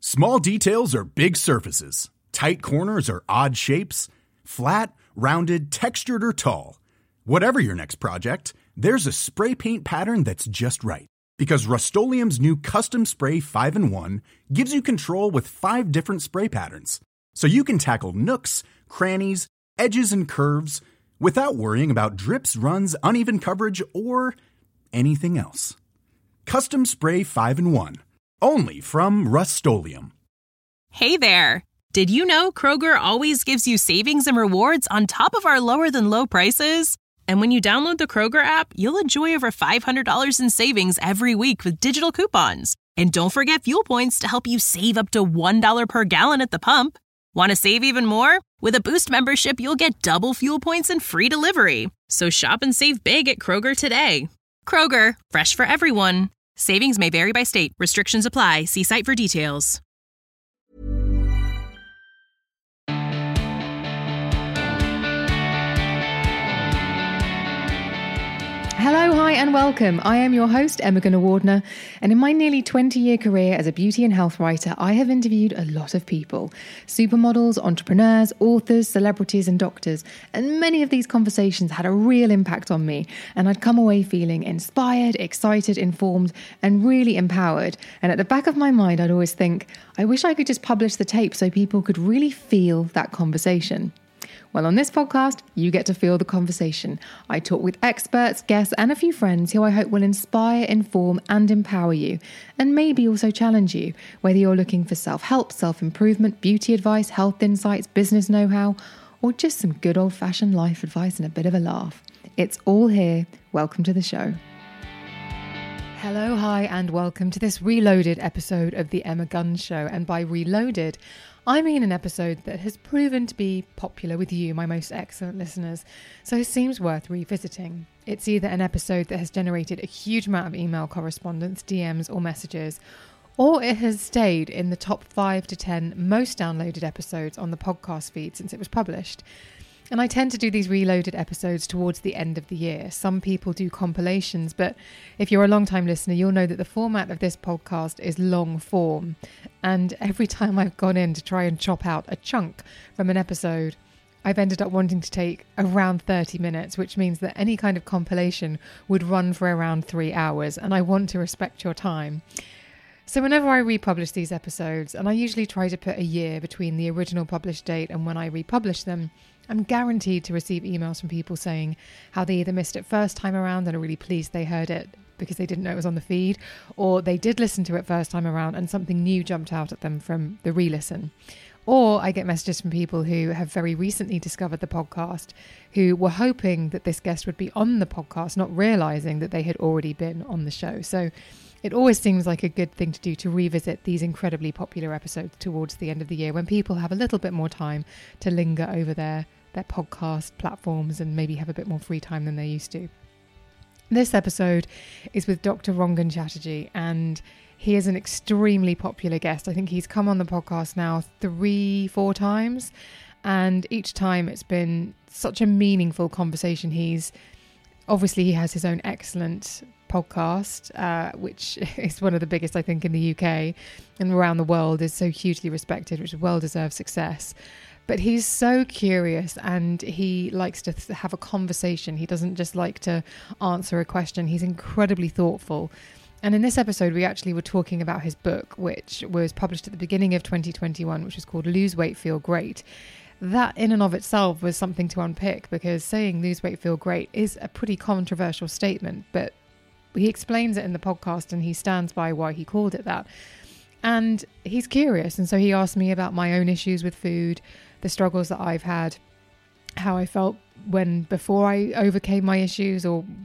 Small details are big surfaces. Tight corners are odd shapes. Flat, rounded, textured, or tall. Whatever your next project, there's a spray paint pattern that's just right. Because Rust-Oleum's new Custom Spray 5-in-1 gives you control with 5 different spray patterns. So you can tackle nooks, crannies, edges, and curves without worrying about drips, runs, uneven coverage, or anything else. Custom Spray 5-in-1. Only from Rust-Oleum. Hey there! Did you know Kroger always gives you savings and rewards on top of our lower-than-low prices? And when you download the Kroger app, you'll enjoy over $500 in savings every week with digital coupons. And don't forget fuel points to help you save up to $1 per gallon at the pump. Want to save even more? With a Boost membership, you'll get double fuel points and free delivery. So shop and save big at Kroger today. Kroger, fresh for everyone. Savings may vary by state. Restrictions apply. See site for details. Hello, hi and welcome. I am your host, Emma Gunnar-Wardner, and in my nearly 20-year career as a beauty and health writer, I have interviewed a lot of people. Supermodels, entrepreneurs, authors, celebrities and doctors, and many of these conversations had a real impact on me, and I'd come away feeling inspired, excited, informed, and really empowered. And at the back of my mind, I'd always think, I wish I could just publish the tape so people could really feel that conversation. Well, on this podcast, you get to feel the conversation. I talk with experts, guests, and a few friends who I hope will inspire, inform, and empower you, and maybe also challenge you, whether you're looking for self-help, self-improvement, beauty advice, health insights, business know-how, or just some good old-fashioned life advice and a bit of a laugh. It's all here. Welcome to the show. Hello, hi, and welcome to this reloaded episode of The Emma Gunn Show. And by reloaded, I mean an episode that has proven to be popular with you, my most excellent listeners, so it seems worth revisiting. It's either an episode that has generated a huge amount of email correspondence, DMs or messages, or it has stayed in the top 5 to 10 most downloaded episodes on the podcast feed since it was published. And I tend to do these reloaded episodes towards the end of the year. Some people do compilations, but if you're a long-time listener, you'll know that the format of this podcast is long form. And every time I've gone in to try and chop out a chunk from an episode, I've ended up wanting to take around 30 minutes, which means that any kind of compilation would run for around 3 hours, and I want to respect your time. So whenever I republish these episodes, and I usually try to put a year between the original published date and when I republish them, I'm guaranteed to receive emails from people saying how they either missed it first time around and are really pleased they heard it because they didn't know it was on the feed, or they did listen to it first time around and something new jumped out at them from the re-listen. Or I get messages from people who have very recently discovered the podcast, who were hoping that this guest would be on the podcast, not realising that they had already been on the show. So it always seems like a good thing to do to revisit these incredibly popular episodes towards the end of the year when people have a little bit more time to linger over their podcast platforms and maybe have a bit more free time than they used to. This episode is with Dr. Rangan Chatterjee, and he is an extremely popular guest. I think he's come on the podcast now 3-4 times, and each time it's been such a meaningful conversation. He has his own excellent podcast, which is one of the biggest, I think, in the UK and around the world, is so hugely respected, which is well-deserved success. But he's so curious and he likes to have a conversation. He doesn't just like to answer a question. He's incredibly thoughtful. And in this episode, we actually were talking about his book, which was published at the beginning of 2021, which was called Lose Weight, Feel Great. That in and of itself was something to unpick, because saying lose weight, feel great is a pretty controversial statement, but he explains it in the podcast and he stands by why he called it that. And he's curious. And so he asked me about my own issues with food, the struggles that I've had, how I felt before I overcame my issues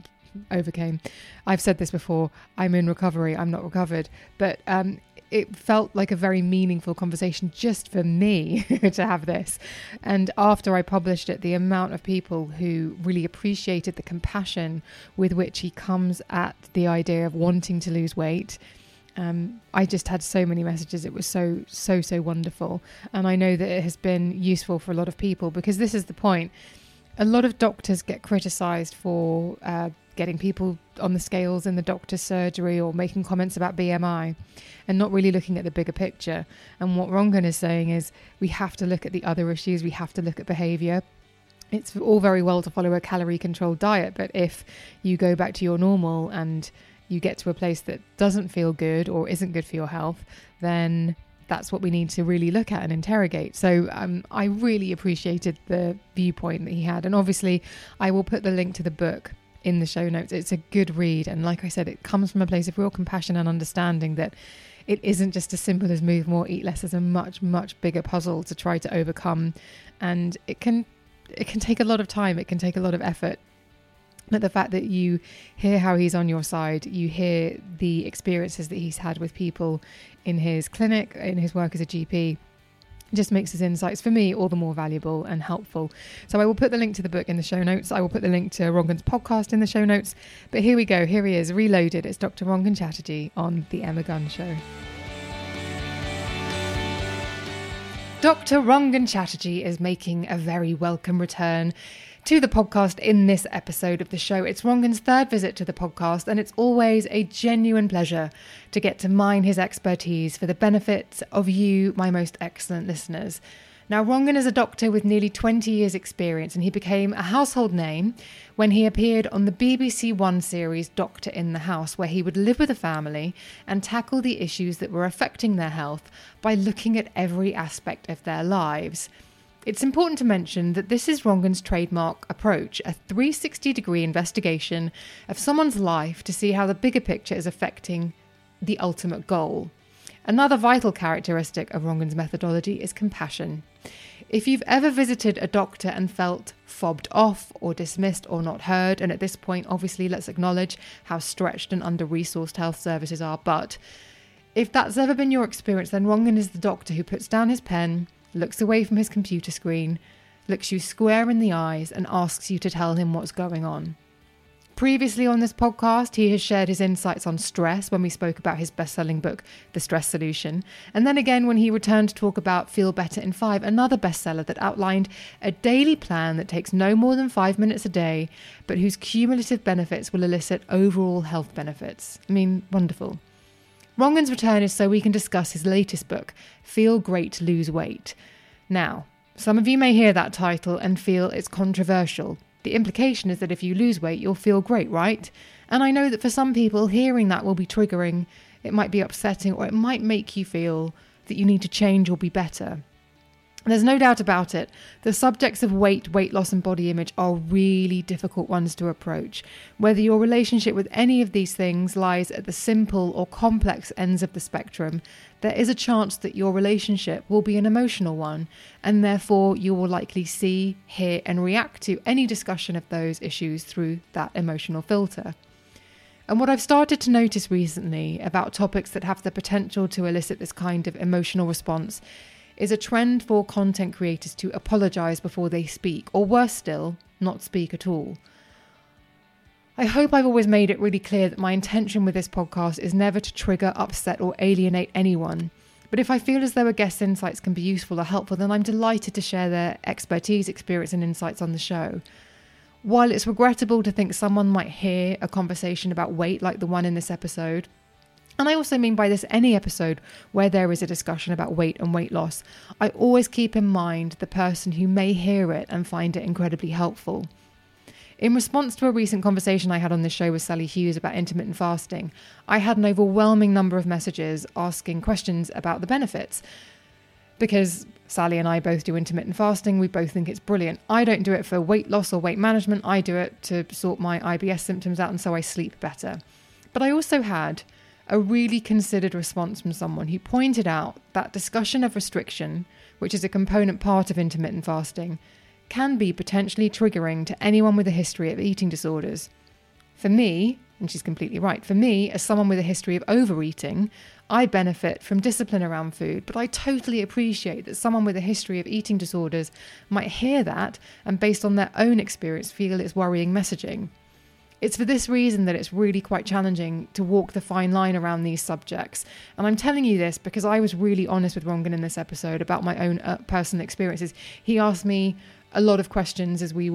I've said this before, I'm in recovery, I'm not recovered. But it felt like a very meaningful conversation just for me to have this. And after I published it, the amount of people who really appreciated the compassion with which he comes at the idea of wanting to lose weight, I just had so many messages. It was so wonderful. And I know that it has been useful for a lot of people, because this is the point. A lot of doctors get criticised for getting people on the scales in the doctor's surgery or making comments about BMI and not really looking at the bigger picture. And what Rangan is saying is we have to look at the other issues. We have to look at behavior. It's all very well to follow a calorie controlled diet, but if you go back to your normal and you get to a place that doesn't feel good or isn't good for your health, then that's what we need to really look at and interrogate. So I really appreciated the viewpoint that he had. And obviously I will put the link to the book in the show notes. It's a good read. And like I said, it comes from a place of real compassion and understanding that it isn't just as simple as move more, eat less. It's a much, much bigger puzzle to try to overcome. And it can take a lot of time. It can take a lot of effort. But the fact that you hear how he's on your side, you hear the experiences that he's had with people in his clinic, in his work as a GP, just makes his insights, for me, all the more valuable and helpful. So I will put the link to the book in the show notes. I will put the link to Rangan's podcast in the show notes. But here we go. Here he is, reloaded. It's Dr. Rangan Chatterjee on The Emma Gunn Show. Dr. Rangan Chatterjee is making a very welcome return to the podcast in this episode of the show. It's Rangan's third visit to the podcast, and it's always a genuine pleasure to get to mine his expertise for the benefit of you, my most excellent listeners. Now, Rangan is a doctor with nearly 20 years' experience, and he became a household name when he appeared on the BBC One series Doctor in the House, where he would live with a family and tackle the issues that were affecting their health by looking at every aspect of their lives. It's important to mention that this is Rangan's trademark approach, a 360-degree investigation of someone's life to see how the bigger picture is affecting the ultimate goal. Another vital characteristic of Rangan's methodology is compassion. If you've ever visited a doctor and felt fobbed off or dismissed or not heard, and at this point, obviously, let's acknowledge how stretched and under-resourced health services are, but if that's ever been your experience, then Rangan is the doctor who puts down his pen, looks away from his computer screen, looks you square in the eyes and asks you to tell him what's going on. Previously on this podcast, he has shared his insights on stress when we spoke about his best-selling book, The Stress Solution. And then again when he returned to talk about Feel Better in 5, another bestseller that outlined a daily plan that takes no more than 5 minutes a day, but whose cumulative benefits will elicit overall health benefits. I mean, wonderful. Rangan's return is so we can discuss his latest book, Feel Great, Lose Weight. Now, some of you may hear that title and feel it's controversial. The implication is that if you lose weight, you'll feel great, right? And I know that for some people, hearing that will be triggering. It might be upsetting, or it might make you feel that you need to change or be better. There's no doubt about it. The subjects of weight, weight loss and body image are really difficult ones to approach. Whether your relationship with any of these things lies at the simple or complex ends of the spectrum, there is a chance that your relationship will be an emotional one, and therefore you will likely see, hear and react to any discussion of those issues through that emotional filter. And what I've started to notice recently about topics that have the potential to elicit this kind of emotional response is a trend for content creators to apologise before they speak, or worse still, not speak at all. I hope I've always made it really clear that my intention with this podcast is never to trigger, upset or alienate anyone. But if I feel as though a guest's insights can be useful or helpful, then I'm delighted to share their expertise, experience and insights on the show. While it's regrettable to think someone might hear a conversation about weight like the one in this episode, and I also mean by this any episode where there is a discussion about weight and weight loss, I always keep in mind the person who may hear it and find it incredibly helpful. In response to a recent conversation I had on this show with Sally Hughes about intermittent fasting, I had an overwhelming number of messages asking questions about the benefits. Because Sally and I both do intermittent fasting, we both think it's brilliant. I don't do it for weight loss or weight management. I do it to sort my IBS symptoms out and so I sleep better. But I also had a really considered response from someone who pointed out that discussion of restriction, which is a component part of intermittent fasting, can be potentially triggering to anyone with a history of eating disorders. For me, and she's completely right, for me, as someone with a history of overeating, I benefit from discipline around food, but I totally appreciate that someone with a history of eating disorders might hear that and based on their own experience feel it's worrying messaging. It's for this reason that it's really quite challenging to walk the fine line around these subjects. And I'm telling you this because I was really honest with Rangan in this episode about my own personal experiences. He asked me a lot of questions as we were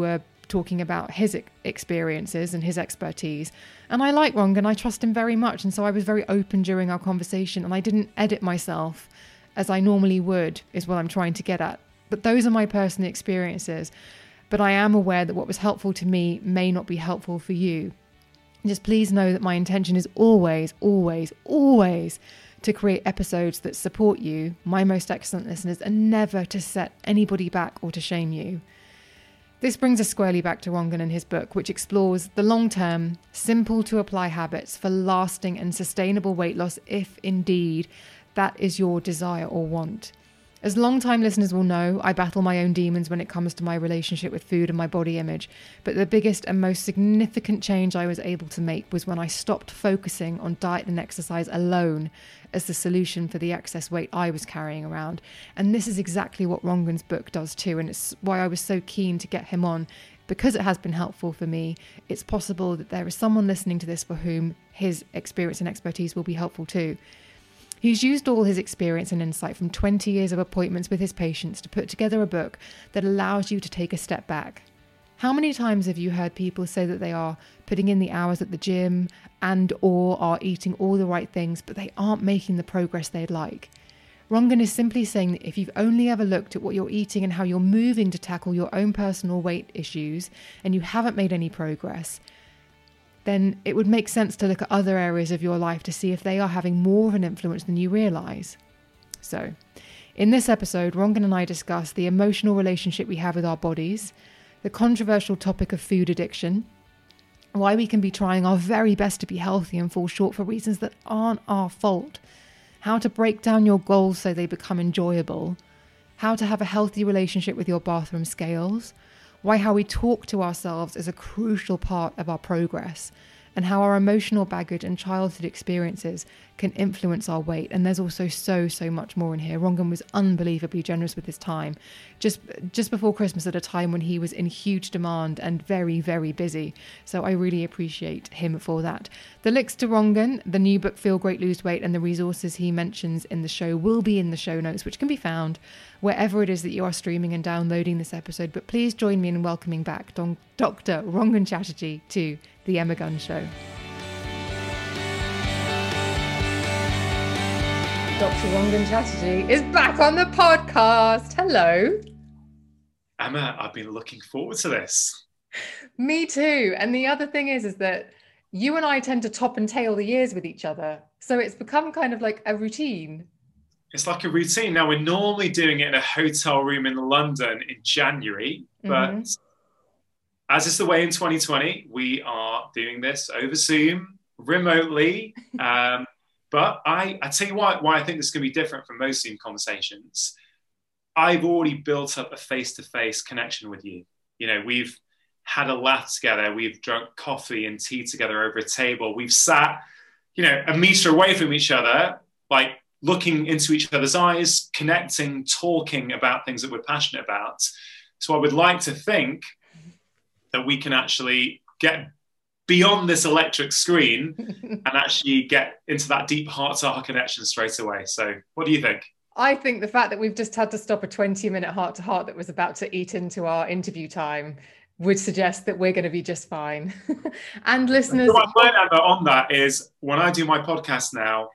talking about his experiences and his expertise. And I like Rangan, I trust him very much. And so I was very open during our conversation, and I didn't edit myself as I normally would, is what I'm trying to get at. But those are my personal experiences. But I am aware that what was helpful to me may not be helpful for you. Just please know that my intention is always, always, always to create episodes that support you, my most excellent listeners, and never to set anybody back or to shame you. This brings us squarely back to Rangan and his book, which explores the long-term, simple-to-apply habits for lasting and sustainable weight loss, if indeed that is your desire or want. As long-time listeners will know, I battle my own demons when it comes to my relationship with food and my body image. But the biggest and most significant change I was able to make was when I stopped focusing on diet and exercise alone as the solution for the excess weight I was carrying around. And this is exactly what Rangan's book does too. And it's why I was so keen to get him on, because it has been helpful for me. It's possible that there is someone listening to this for whom his experience and expertise will be helpful too. He's used all his experience and insight from 20 years of appointments with his patients to put together a book that allows you to take a step back. How many times have you heard people say that they are putting in the hours at the gym and or are eating all the right things, but they aren't making the progress they'd like? Rangan is simply saying that if you've only ever looked at what you're eating and how you're moving to tackle your own personal weight issues and you haven't made any progress, then it would make sense to look at other areas of your life to see if they are having more of an influence than you realise. So, in this episode, Rangan and I discuss the emotional relationship we have with our bodies, the controversial topic of food addiction, why we can be trying our very best to be healthy and fall short for reasons that aren't our fault, how to break down your goals so they become enjoyable, how to have a healthy relationship with your bathroom scales, why how we talk to ourselves is a crucial part of our progress, and how our emotional baggage and childhood experiences can influence our weight. And there's also so much more in here. Rangan was unbelievably generous with his time. Just before Christmas, at a time when he was in huge demand and very, very busy. So I really appreciate him for that. The links to Rangan, the new book Feel Great, Lose Weight, and the resources he mentions in the show will be in the show notes, which can be found wherever it is that you are streaming and downloading this episode. But please join me in welcoming back Dr. Rangan Chatterjee to The Emma Guns Show. Dr. Rangan Chatterjee is back on the podcast. Hello. Emma, I've been looking forward to this. Me too. And the other thing is that you and I tend to top and tail the years with each other. So it's become kind of like a routine. It's like a routine. Now, we're normally doing it in a hotel room in London in January, but as is the way in 2020, we are doing this over Zoom, remotely. But I tell you why I think this is going to be different from most Zoom conversations. I've already built up a face-to-face connection with you. You know, we've had a laugh together. We've drunk coffee and tea together over a table. We've sat, you know, a meter away from each other, like looking into each other's eyes, connecting, talking about things that we're passionate about. So I would like to think that we can actually get beyond this electric screen and actually get into that deep heart-to-heart connection straight away. So what do you think? I think the fact that we've just had to stop a 20-minute heart-to-heart that was about to eat into our interview time would suggest that we're going to be just fine. And listeners... So my plan, Emma, on that is when I do my podcast now,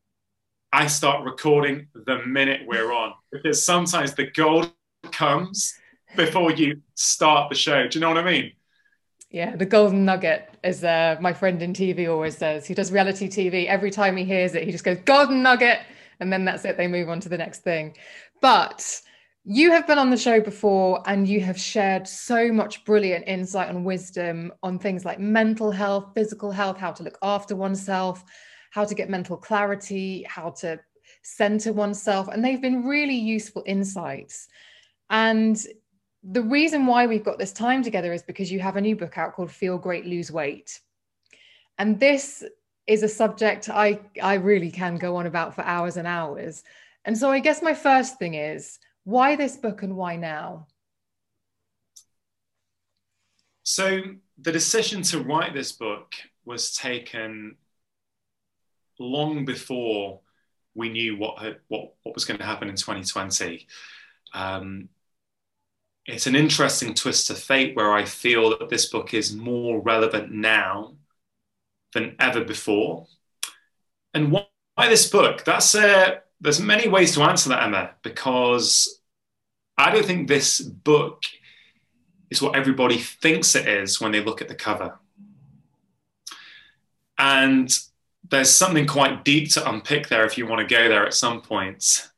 I start recording the minute we're on, because sometimes the gold comes before you start the show. Do you know what I mean? Yeah, the golden nugget, as my friend in TV always says. He does reality TV. Every time he hears it, he just goes, golden nugget. And then that's it. They move on to the next thing. But you have been on the show before and you have shared so much brilliant insight and wisdom on things like mental health, physical health, how to look after oneself, how to get mental clarity, how to center oneself. And they've been really useful insights. And the reason why we've got this time together is because you have a new book out called Feel Great, Lose Weight. And this is a subject I really can go on about for hours and hours. And so I guess my first thing is, why this book and why now? So the decision to write this book was taken long before we knew what was going to happen in 2020. it's an interesting twist of fate where I feel that this book is more relevant now than ever before. And why this book? There's many ways to answer that, Emma, because I don't think this book is what everybody thinks it is when they look at the cover. And there's something quite deep to unpick there if you want to go there at some point.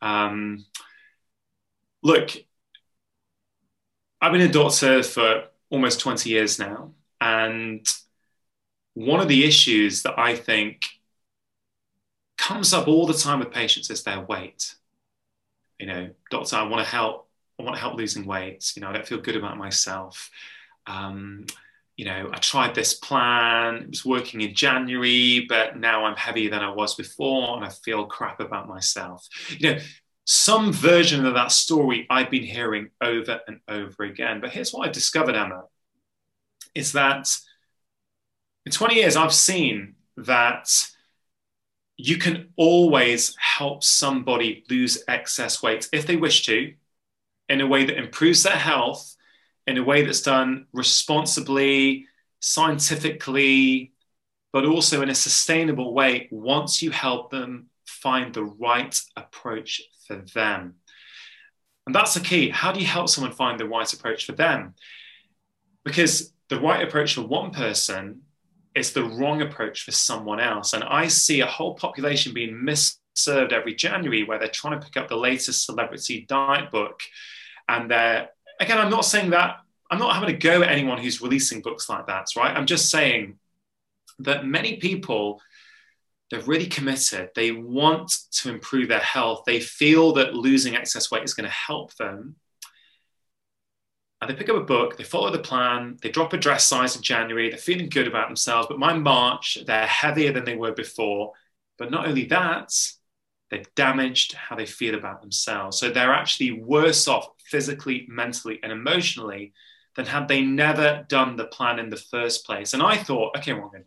Look, I've been a doctor for almost 20 years now. And one of the issues that I think comes up all the time with patients is their weight. You know, doctor, I want to help losing weight. You know, I don't feel good about myself. You know, I tried this plan, it was working in January, but now I'm heavier than I was before and I feel crap about myself. You know, some version of that story I've been hearing over and over again. But here's what I've discovered, Emma, is that in 20 years, I've seen that you can always help somebody lose excess weight if they wish to, in a way that improves their health, in a way that's done responsibly, scientifically, but also in a sustainable way once you help them find the right approach for them. And that's the key. How do you help someone find the right approach for them? Because the right approach for one person is the wrong approach for someone else. And I see a whole population being misserved every January where they're trying to pick up the latest celebrity diet book. And again, I'm not saying that, I'm not having a go at anyone who's releasing books like that, right? I'm just saying that many people, they're really committed. They want to improve their health. They feel that losing excess weight is going to help them. And they pick up a book, they follow the plan, they drop a dress size in January, they're feeling good about themselves, but by March, they're heavier than they were before. But not only that, they've damaged how they feel about themselves. So they're actually worse off physically, mentally, and emotionally than had they never done the plan in the first place. And I thought, okay, Morgan,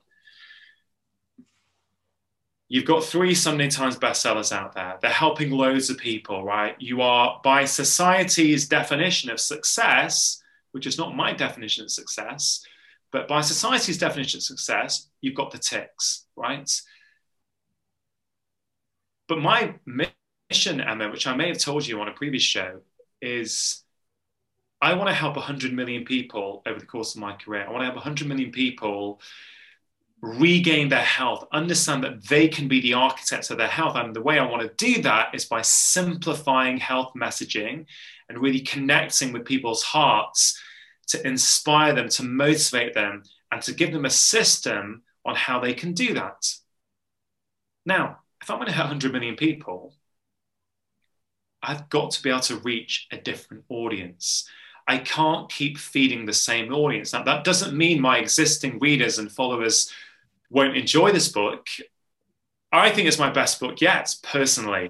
you've got 3 Sunday Times bestsellers out there. They're helping loads of people, right? You are, by society's definition of success, which is not my definition of success, but by society's definition of success, you've got the ticks, right? But my mission, Emma, which I may have told you on a previous show, is I want to help 100 million people over the course of my career. I want to help 100 million people regain their health, understand that they can be the architects of their health. And the way I want to do that is by simplifying health messaging and really connecting with people's hearts to inspire them, to motivate them, and to give them a system on how they can do that. Now, if I'm going to hit 100 million people, I've got to be able to reach a different audience. I can't keep feeding the same audience. Now, that doesn't mean my existing readers and followers won't enjoy this book. I think it's my best book yet, personally.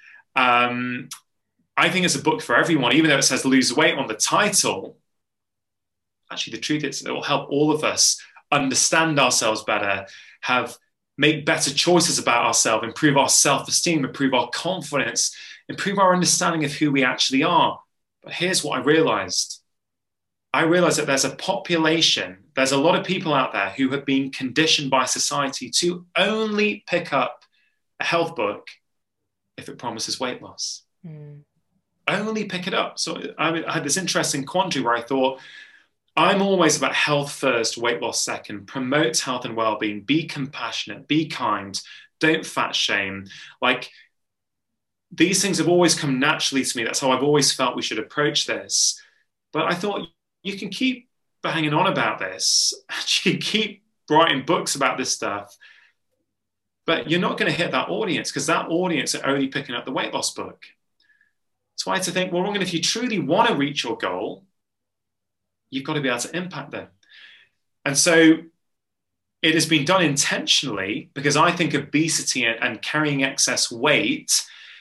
I think it's a book for everyone, even though it says lose weight on the title. Actually, the truth is it will help all of us understand ourselves better, make better choices about ourselves, improve our self-esteem, improve our confidence, improve our understanding of who we actually are. But here's what I realized. I realized that there's a population, there's a lot of people out there who have been conditioned by society to only pick up a health book if it promises weight loss. Only pick it up. So I had this interesting quandary where I thought, I'm always about health first, weight loss second. Promote health and well-being. Be compassionate. Be kind. Don't fat shame. Like, these things have always come naturally to me. That's how I've always felt we should approach this. But I thought, you can keep banging on about this. You can keep writing books about this stuff. But you're not going to hit that audience because that audience are only picking up the weight loss book. So I had to think, well, Morgan, if you truly want to reach your goal, you've got to be able to impact them. And so it has been done intentionally because I think obesity and carrying excess weight,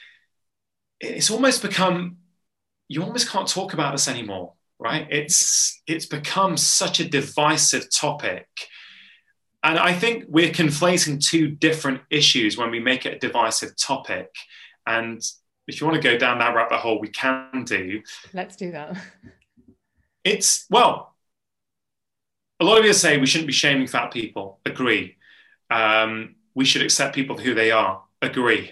it's almost become, you almost can't talk about this anymore, right? It's become such a divisive topic. And I think we're conflating 2 different issues when we make it a divisive topic. And if you want to go down that rabbit hole, we can do. Let's do that. Well, a lot of you say we shouldn't be shaming fat people. Agree. We should accept people for who they are. Agree.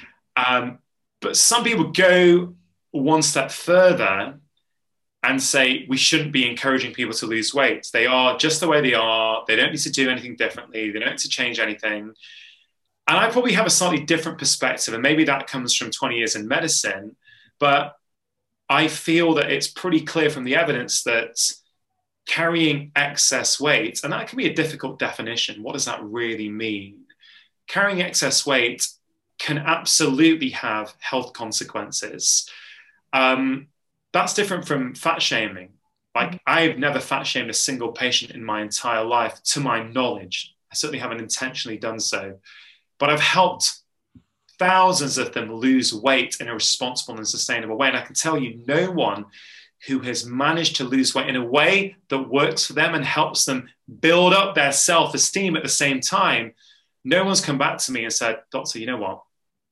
But some people go one step further and say we shouldn't be encouraging people to lose weight. They are just the way they are. They don't need to do anything differently. They don't need to change anything. And I probably have a slightly different perspective, and maybe that comes from 20 years in medicine, but I feel that it's pretty clear from the evidence that carrying excess weight, and that can be a difficult definition. What does that really mean? Carrying excess weight can absolutely have health consequences. That's different from fat shaming. Like, I've never fat shamed a single patient in my entire life, to my knowledge. I certainly haven't intentionally done so. But I've helped thousands of them lose weight in a responsible and sustainable way. And I can tell you, no one who has managed to lose weight in a way that works for them and helps them build up their self-esteem at the same time, no one's come back to me and said, "Doctor, you know what?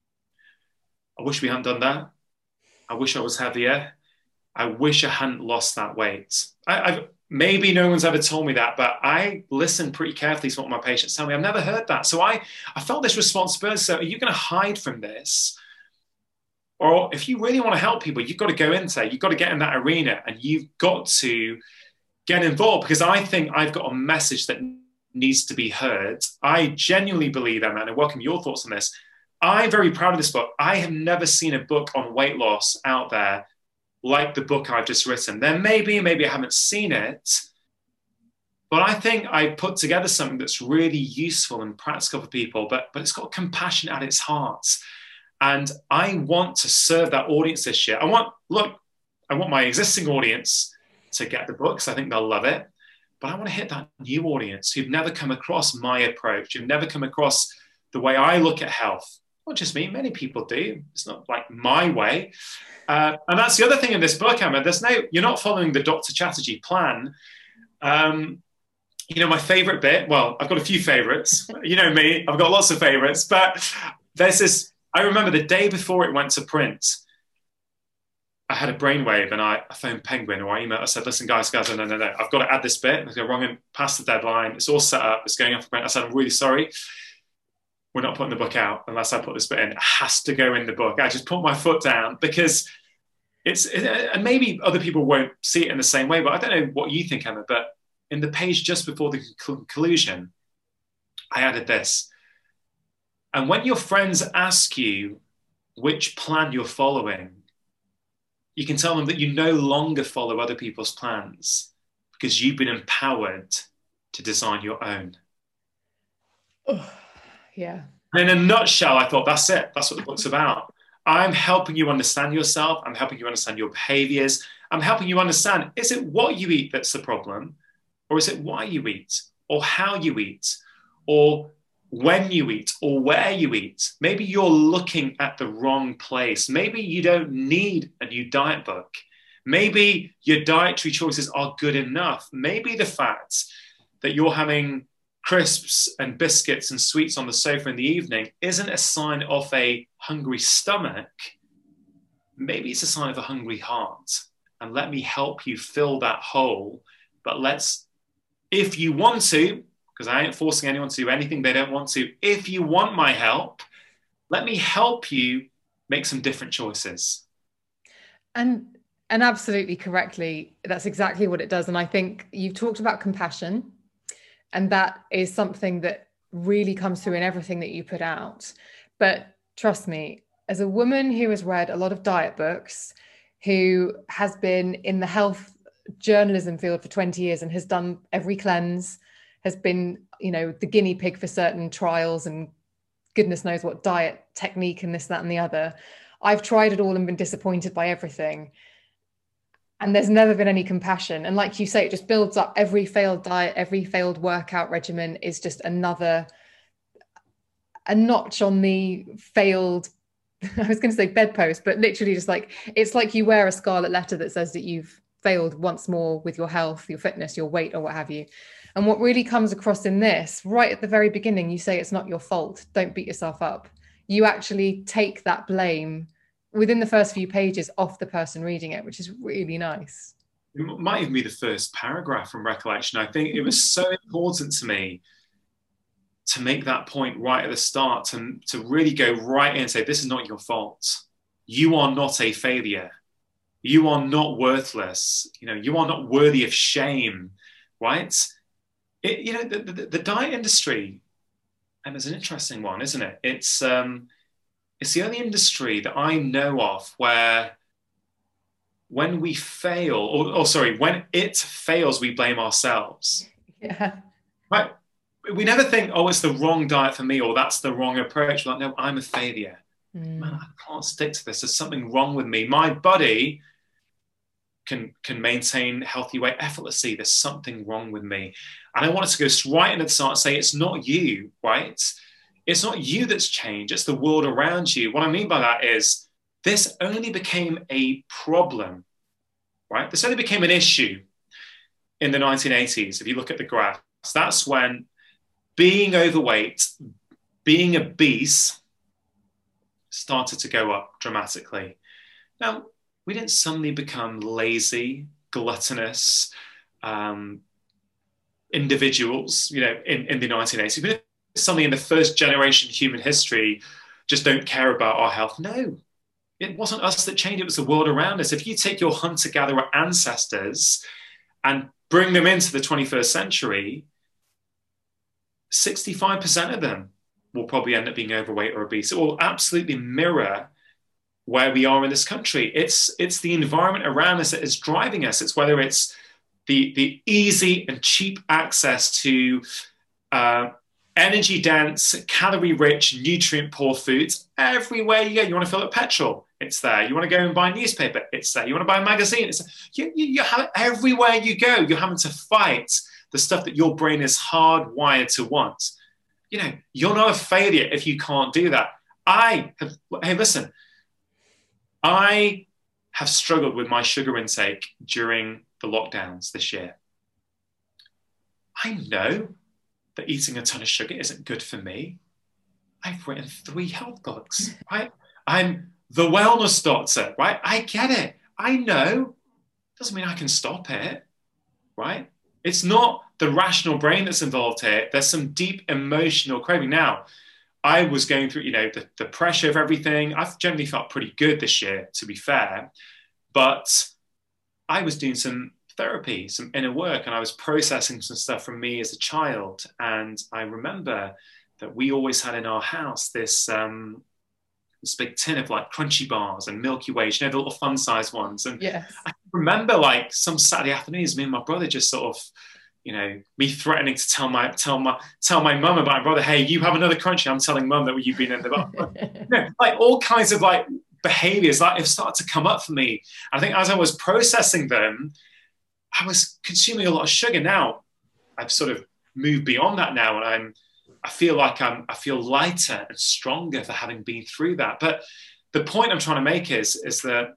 I wish we hadn't done that. I wish I was heavier. I wish I hadn't lost that weight." Maybe no one's ever told me that, but I listen pretty carefully to what my patients tell me. I've never heard that. So I felt this responsibility. So are you going to hide from this? Or if you really want to help people, you've got to go into it. You've got to get in that arena, and you've got to get involved, because I think I've got a message that needs to be heard. I genuinely believe, Emma, and I welcome your thoughts on this. I'm very proud of this book. I have never seen a book on weight loss out there like the book I've just written. There maybe I haven't seen it, but I think I put together something that's really useful and practical for people, but it's got compassion at its heart. And I want to serve that audience this year. I want my existing audience to get the books. I think they'll love it. But I want to hit that new audience who've never come across my approach, who've never come across the way I look at health. Not just me, many people do. It's not like my way. And that's the other thing in this book, Emma. You're not following the Dr. Chatterjee plan. My favorite bit, well, I've got a few favorites. You know me, I've got lots of favorites, but there's this, I remember the day before it went to print, I had a brainwave and I phoned Penguin, or I emailed, I said, "Listen, guys, no, I've got to add this bit. It's going wrong and past the deadline. It's all set up. It's going off for print." I said, "I'm really sorry. We're not putting the book out unless I put this bit in. It has to go in the book." I just put my foot down, because and maybe other people won't see it in the same way, but I don't know what you think, Emma, but in the page just before the conclusion, I added this. "And when your friends ask you which plan you're following, you can tell them that you no longer follow other people's plans, because you've been empowered to design your own." Oh, yeah. And in a nutshell, I thought, that's it. That's what the book's about. I'm helping you understand yourself. I'm helping you understand your behaviors. I'm helping you understand, is it what you eat that's the problem? Or is it why you eat? Or how you eat? Or when you eat? Or where you eat? Maybe you're looking at the wrong place. Maybe you don't need a new diet book. Maybe your dietary choices are good enough. Maybe the fact that you're having crisps and biscuits and sweets on the sofa in the evening isn't a sign of a hungry stomach. Maybe it's a sign of a hungry heart. And let me help you fill that hole. But if you want to, because I ain't forcing anyone to do anything they don't want to, if you want my help, let me help you make some different choices. And absolutely correctly, that's exactly what it does. And I think you've talked about compassion, and that is something that really comes through in everything that you put out. But trust me, as a woman who has read a lot of diet books, who has been in the health journalism field for 20 years and has done every cleanse, has been, the guinea pig for certain trials and goodness knows what diet technique and this, that, and the other. I've tried it all and been disappointed by everything. And there's never been any compassion. And like you say, it just builds up. Every failed diet, every failed workout regimen is just a notch on the failed, I was going to say bedpost, but literally just like, it's like you wear a scarlet letter that says that you've failed once more with your health, your fitness, your weight, or what have you. And what really comes across in this, right at the very beginning, you say it's not your fault. Don't beat yourself up. You actually take that blame within the first few pages off the person reading it, which is really nice. It might even be the first paragraph from recollection. I think it was so important to me to make that point right at the start, to really go right in and say, this is not your fault. You are not a failure. You are not worthless. You are not worthy of shame, right? The diet industry, and it's an interesting one, isn't it? It's the only industry that I know of where when we fail, when it fails, we blame ourselves. Yeah. Right. We never think, oh, it's the wrong diet for me, or that's the wrong approach. Like, no, I'm a failure. Man, I can't stick to this. There's something wrong with me. My body can maintain healthy weight effortlessly. There's something wrong with me. And I wanted to go right into the start and say, it's not you, right? It's not you that's changed. It's the world around you. What I mean by that is this only became a problem, right? This only became an issue in the 1980s. If you look at the graphs, that's when being overweight, being obese started to go up dramatically. Now, we didn't suddenly become lazy, gluttonous individuals, in the 1980s. We didn't suddenly in the first generation of human history just don't care about our health. No, it wasn't us that changed. It was the world around us. If you take your hunter-gatherer ancestors and bring them into the 21st century, 65% of them will probably end up being overweight or obese. It will absolutely mirror where we are in this country. It's the environment around us that is driving us. It's whether it's the easy and cheap access to energy-dense, calorie-rich, nutrient-poor foods everywhere you go. You want to fill up petrol? It's there. You want to go and buy a newspaper? It's there. You want to buy a magazine? It's there. You have it everywhere you go. You're having to fight the stuff that your brain is hardwired to want. You're not a failure if you can't do that. Hey, listen, I have struggled with my sugar intake during the lockdowns this year. I know that eating a ton of sugar isn't good for me. I've written 3 health books, right? I'm the wellness doctor, right? I get it. I know. Doesn't mean I can stop it, right? It's not the rational brain that's involved here. There's some deep emotional craving. Now, I was going through, the pressure of everything. I've generally felt pretty good this year, to be fair. But I was doing some therapy, some inner work, and I was processing some stuff from me as a child. And I remember that we always had in our house this big tin of like crunchy bars and Milky Way, the little fun size ones. And yes. I remember like some Saturday afternoons, me and my brother just sort of, me threatening to tell my mum about my brother, hey, you have another crunchy. I'm telling mum that you've been in the bar. Like all kinds of like behaviors like have started to come up for me. I think as I was processing them, I was consuming a lot of sugar. Now I've sort of moved beyond that now, and I feel lighter and stronger for having been through that. But the point I'm trying to make is that,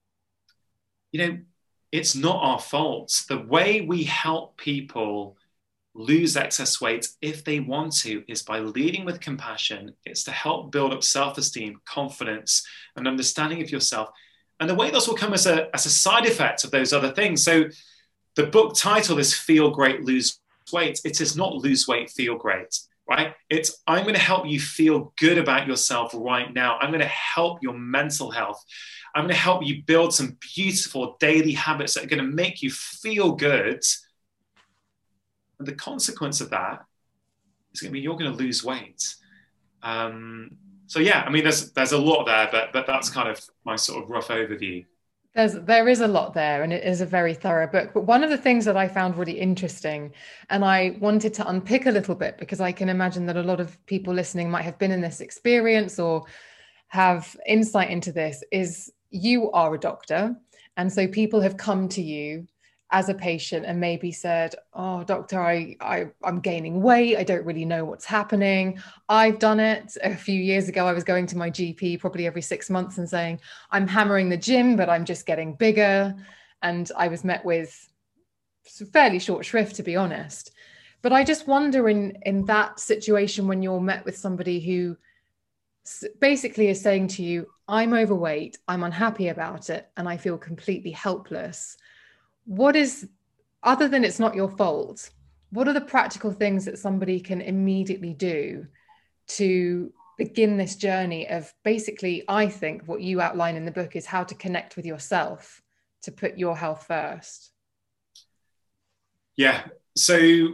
it's not our fault. The way we help people lose excess weight if they want to is by leading with compassion. It's to help build up self-esteem, confidence, and understanding of yourself. And the weight loss will come as a side effect of those other things. So the book title is Feel Great, Lose Weight. It is not lose weight, feel great, right? It's I'm going to help you feel good about yourself right now. I'm going to help your mental health. I'm going to help you build some beautiful daily habits that are going to make you feel good. And the consequence of that is going to be you're going to lose weight. So yeah, I mean, there's a lot there, but that's kind of my sort of rough overview. There is a lot there, and it is a very thorough book. But one of the things that I found really interesting, and I wanted to unpick a little bit, because I can imagine that a lot of people listening might have been in this experience or have insight into this, is you are a doctor. And so people have come to you as a patient and maybe said, oh, doctor, I'm gaining weight. I don't really know what's happening. I've done it a few years ago. I was going to my GP probably every 6 months and saying, I'm hammering the gym, but I'm just getting bigger. And I was met with fairly short shrift, to be honest. But I just wonder in that situation, when you're met with somebody who basically is saying to you, I'm overweight, I'm unhappy about it, and I feel completely helpless. what is, other than it's not your fault, what are the practical things that somebody can immediately do to begin this journey of, basically, I think what you outline in the book is how to connect with yourself, to put your health first? Yeah. So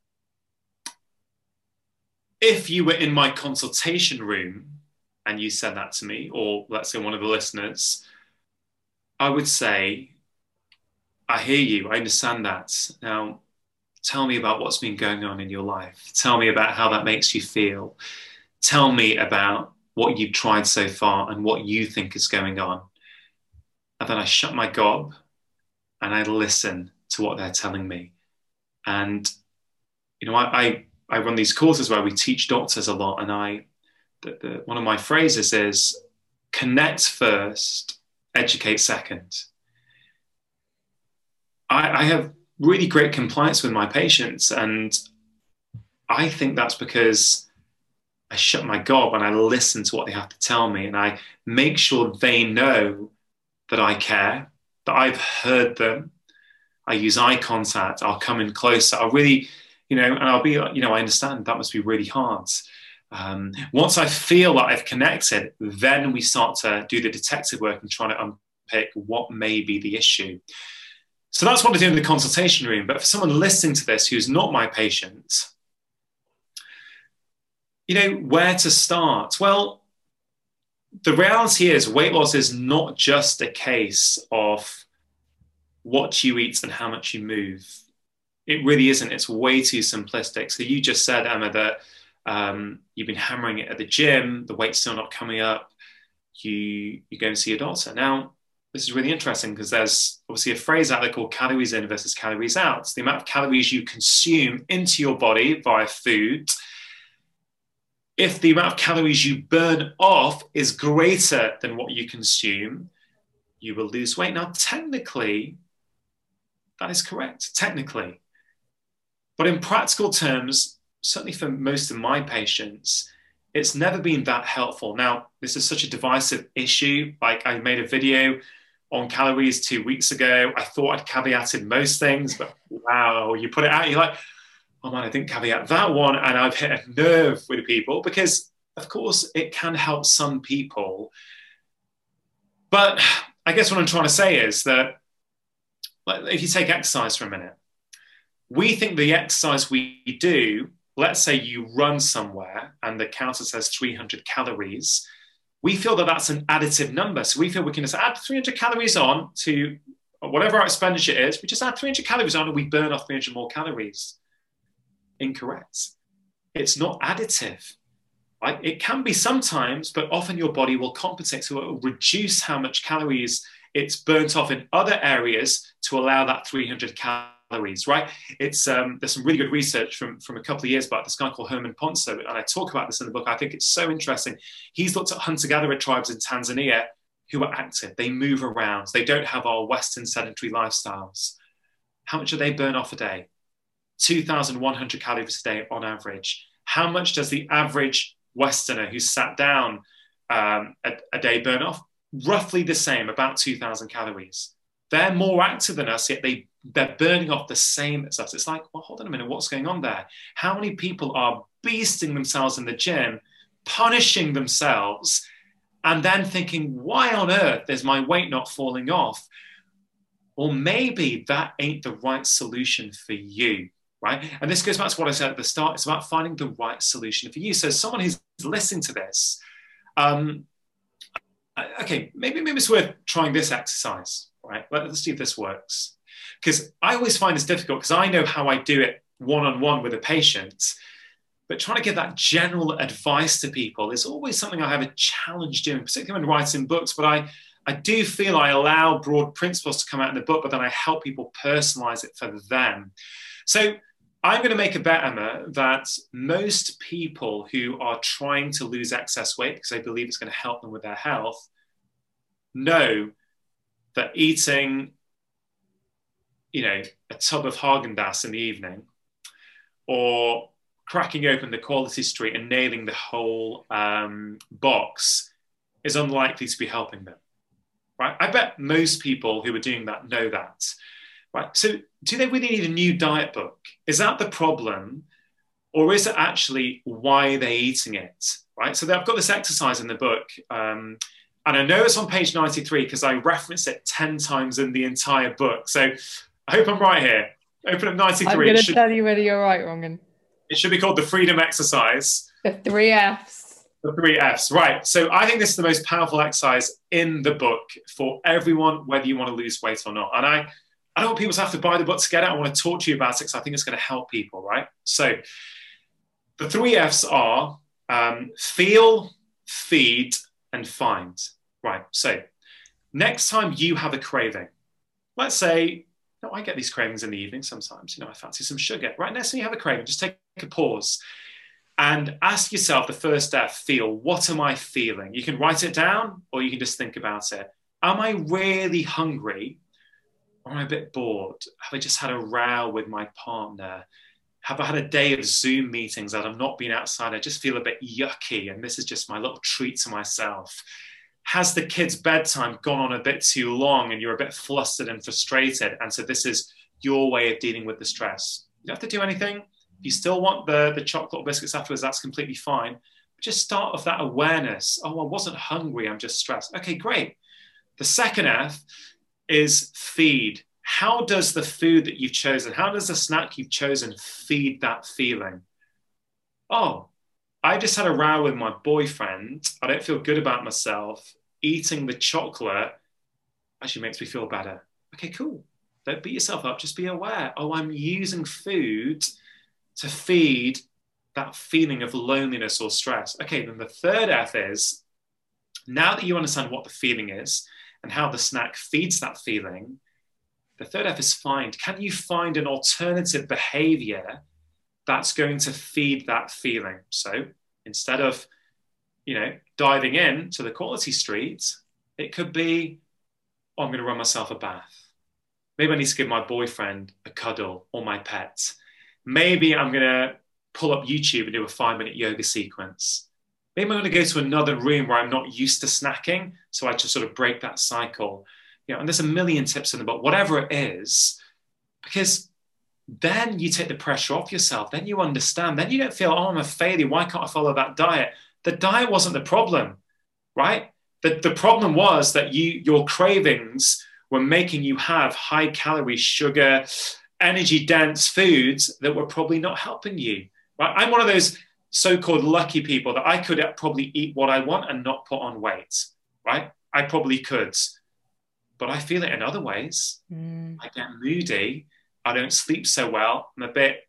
if you were in my consultation room and you said that to me, or let's say one of the listeners, I would say, I hear you, I understand that. Now, tell me about what's been going on in your life. Tell me about how that makes you feel. Tell me about what you've tried so far and what you think is going on. And then I shut my gob and I listen to what they're telling me. And, you know, I run these courses where we teach doctors a lot. And one of my phrases is connect first, educate second. I have really great compliance with my patients. And I think that's because I shut my gob and I listen to what they have to tell me. And I make sure they know that I care, that I've heard them. I use eye contact. I'll come in closer. I'll really, you know, and I'll be, you know, I understand that must be really hard. Once I feel that I've connected, then we start to do the detective work and try to unpick what may be the issue. So that's what I do in the consultation room. But for someone listening to this who's not my patient, you know, where to start? Well, the reality is weight loss is not just a case of what you eat and how much you move. It really isn't. It's way too simplistic. So you just said, Emma, that you've been hammering it at the gym, the weight's still not coming up, you go and see your doctor. Now, this is really interesting because there's obviously a phrase out there called calories in versus calories out. It's the amount of calories you consume into your body via food. If the amount of calories you burn off is greater than what you consume, you will lose weight. Now, technically, that is correct, technically. But in practical terms, certainly for most of my patients, it's never been that helpful. Now, this is such a divisive issue. Like, I made a video on calories 2 weeks ago. I thought I'd caveated most things, but wow, you put it out, you're like, oh man, I didn't caveat that one. And I've hit a nerve with people because, of course, it can help some people. But I guess what I'm trying to say is that, like, if you take exercise for a minute, we think the exercise we do, let's say you run somewhere and the counter says 300 calories, we feel that that's an additive number. So we feel we can just add 300 calories on to whatever our expenditure is. We just add 300 calories on and we burn off 300 more calories. Incorrect. It's not additive. Right? It can be sometimes, but often your body will compensate. So it will reduce how much calories it's burnt off in other areas to allow that 300 calories, right? It's there's some really good research from a couple of years back, this guy called Herman Ponce, and I talk about this in the book. I think it's so interesting. He's looked at hunter-gatherer tribes in Tanzania who are active. They move around. They don't have our Western sedentary lifestyles. How much do they burn off a day? 2,100 calories a day on average. How much does the average Westerner who sat down a day burn off? Roughly the same, about 2,000 calories. They're more active than us, yet they're burning off the same as us. It's like, well, hold on a minute, what's going on there? How many people are beasting themselves in the gym, punishing themselves, and then thinking, why on earth is my weight not falling off? Or maybe that ain't the right solution for you, right? And this goes back to what I said at the start. It's about finding the right solution for you. So someone who's listening to this, okay, maybe it's worth trying this exercise, right? Let's see if this works. Because I always find this difficult because I know how I do it one-on-one with a patient, but trying to give that general advice to people is always something I have a challenge doing, particularly when writing books. But I do feel I allow broad principles to come out in the book, but then I help people personalize it for them. So I'm going to make a bet, Emma, that most people who are trying to lose excess weight because they believe it's going to help them with their health know that eating, you know, a tub of Haagen-Dazs in the evening or cracking open the Quality Street and nailing the whole box is unlikely to be helping them, right? I bet most people who are doing that know that. right? So do they really need a new diet book? Is that the problem? Or is it actually why they're eating it, right? So I've got this exercise in the book, and I know it's on page 93 because I reference it 10 times in the entire book. So I hope I'm right here. Open up 93. I'm going to tell you whether you're right, Rongan. It should be called the Freedom Exercise. The 3 Fs. The 3 Fs, right. So I think this is the most powerful exercise in the book for everyone, whether you want to lose weight or not. And I don't want people to have to buy the book to get it. I want to talk to you about it because I think it's going to help people, right? So the 3 Fs are feel, feed, and find. Right. So next time you have a craving, let's say, I get these cravings in the evening sometimes. I fancy some sugar. Right, next time you have a craving, just take a pause and ask yourself the first F, feel. What am I feeling? You can write it down or you can just think about it. Am I really hungry? Or am I a bit bored? Have I just had a row with my partner? Have I had a day of Zoom meetings that I've not been outside? I just feel a bit yucky and this is just my little treat to myself. Has the kid's bedtime gone on a bit too long and you're a bit flustered and frustrated? And so this is your way of dealing with the stress. You don't have to do anything. If you still want the chocolate or biscuits afterwards, that's completely fine. But just start with that awareness. Oh, I wasn't hungry, I'm just stressed. Okay, great. The second F is feed. How does the food that you've chosen, how does the snack you've chosen feed that feeling? Oh, I just had a row with my boyfriend. I don't feel good about myself. Eating the chocolate actually makes me feel better. Okay, cool. Don't beat yourself up. Just be aware. Oh, I'm using food to feed that feeling of loneliness or stress. Okay, then the third F is, now that you understand what the feeling is and how the snack feeds that feeling, the third F is find. Can you find an alternative behavior that's going to feed that feeling? So instead of, diving in to the quality street, it could be, oh, I'm going to run myself a bath. Maybe I need to give my boyfriend a cuddle or my pet. Maybe I'm going to pull up YouTube and do a 5-minute yoga sequence. Maybe I'm going to go to another room where I'm not used to snacking, so I just sort of break that cycle. And there's a million tips in the book, whatever it is, because then you take the pressure off yourself. Then you understand. Then you don't feel, oh, I'm a failure. Why can't I follow that diet? The diet wasn't the problem, right? The problem was that your cravings were making you have high calorie, sugar, energy dense foods that were probably not helping you, right? I'm one of those so-called lucky people that I could probably eat what I want and not put on weight, right? I probably could, but I feel it in other ways. I get moody. I don't sleep so well. I'm a bit,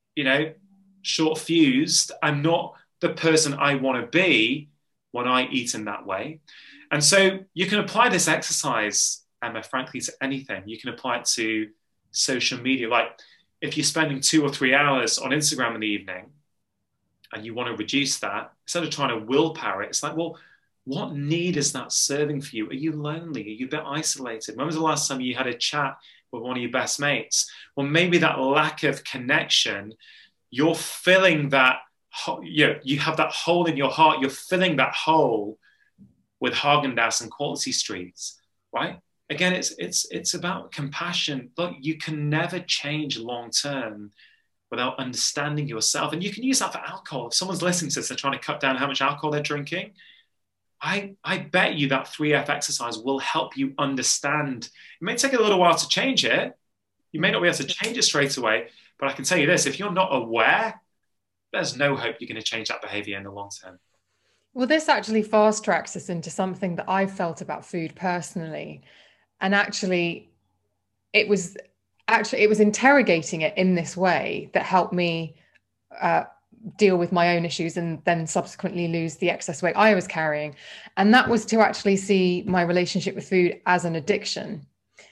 short fused. I'm not the person I want to be when I eat in that way. And so you can apply this exercise, Emma, frankly, to anything. You can apply it to social media. Like if you're spending 2 or 3 hours on Instagram in the evening and you want to reduce that, instead of trying to willpower it, it's like, well, what need is that serving for you? Are you lonely? Are you a bit isolated? When was the last time you had a chat with one of your best mates? Well, maybe that lack of connection, you're filling that, you have that hole in your heart, you're filling that hole with Haagen-Dazs and Quality Streets, right? Again, it's about compassion. Look, you can never change long-term without understanding yourself. And you can use that for alcohol. If someone's listening to this, they're trying to cut down how much alcohol they're drinking, I bet you that 3F exercise will help you understand. It may take a little while to change it. You may not be able to change it straight away, but I can tell you this, if you're not aware, there's no hope you're going to change that behavior in the long term. Well, this actually fast tracks us into something that I've felt about food personally. And actually, it was interrogating it in this way that helped me deal with my own issues and then subsequently lose the excess weight I was carrying. And that was to actually see my relationship with food as an addiction.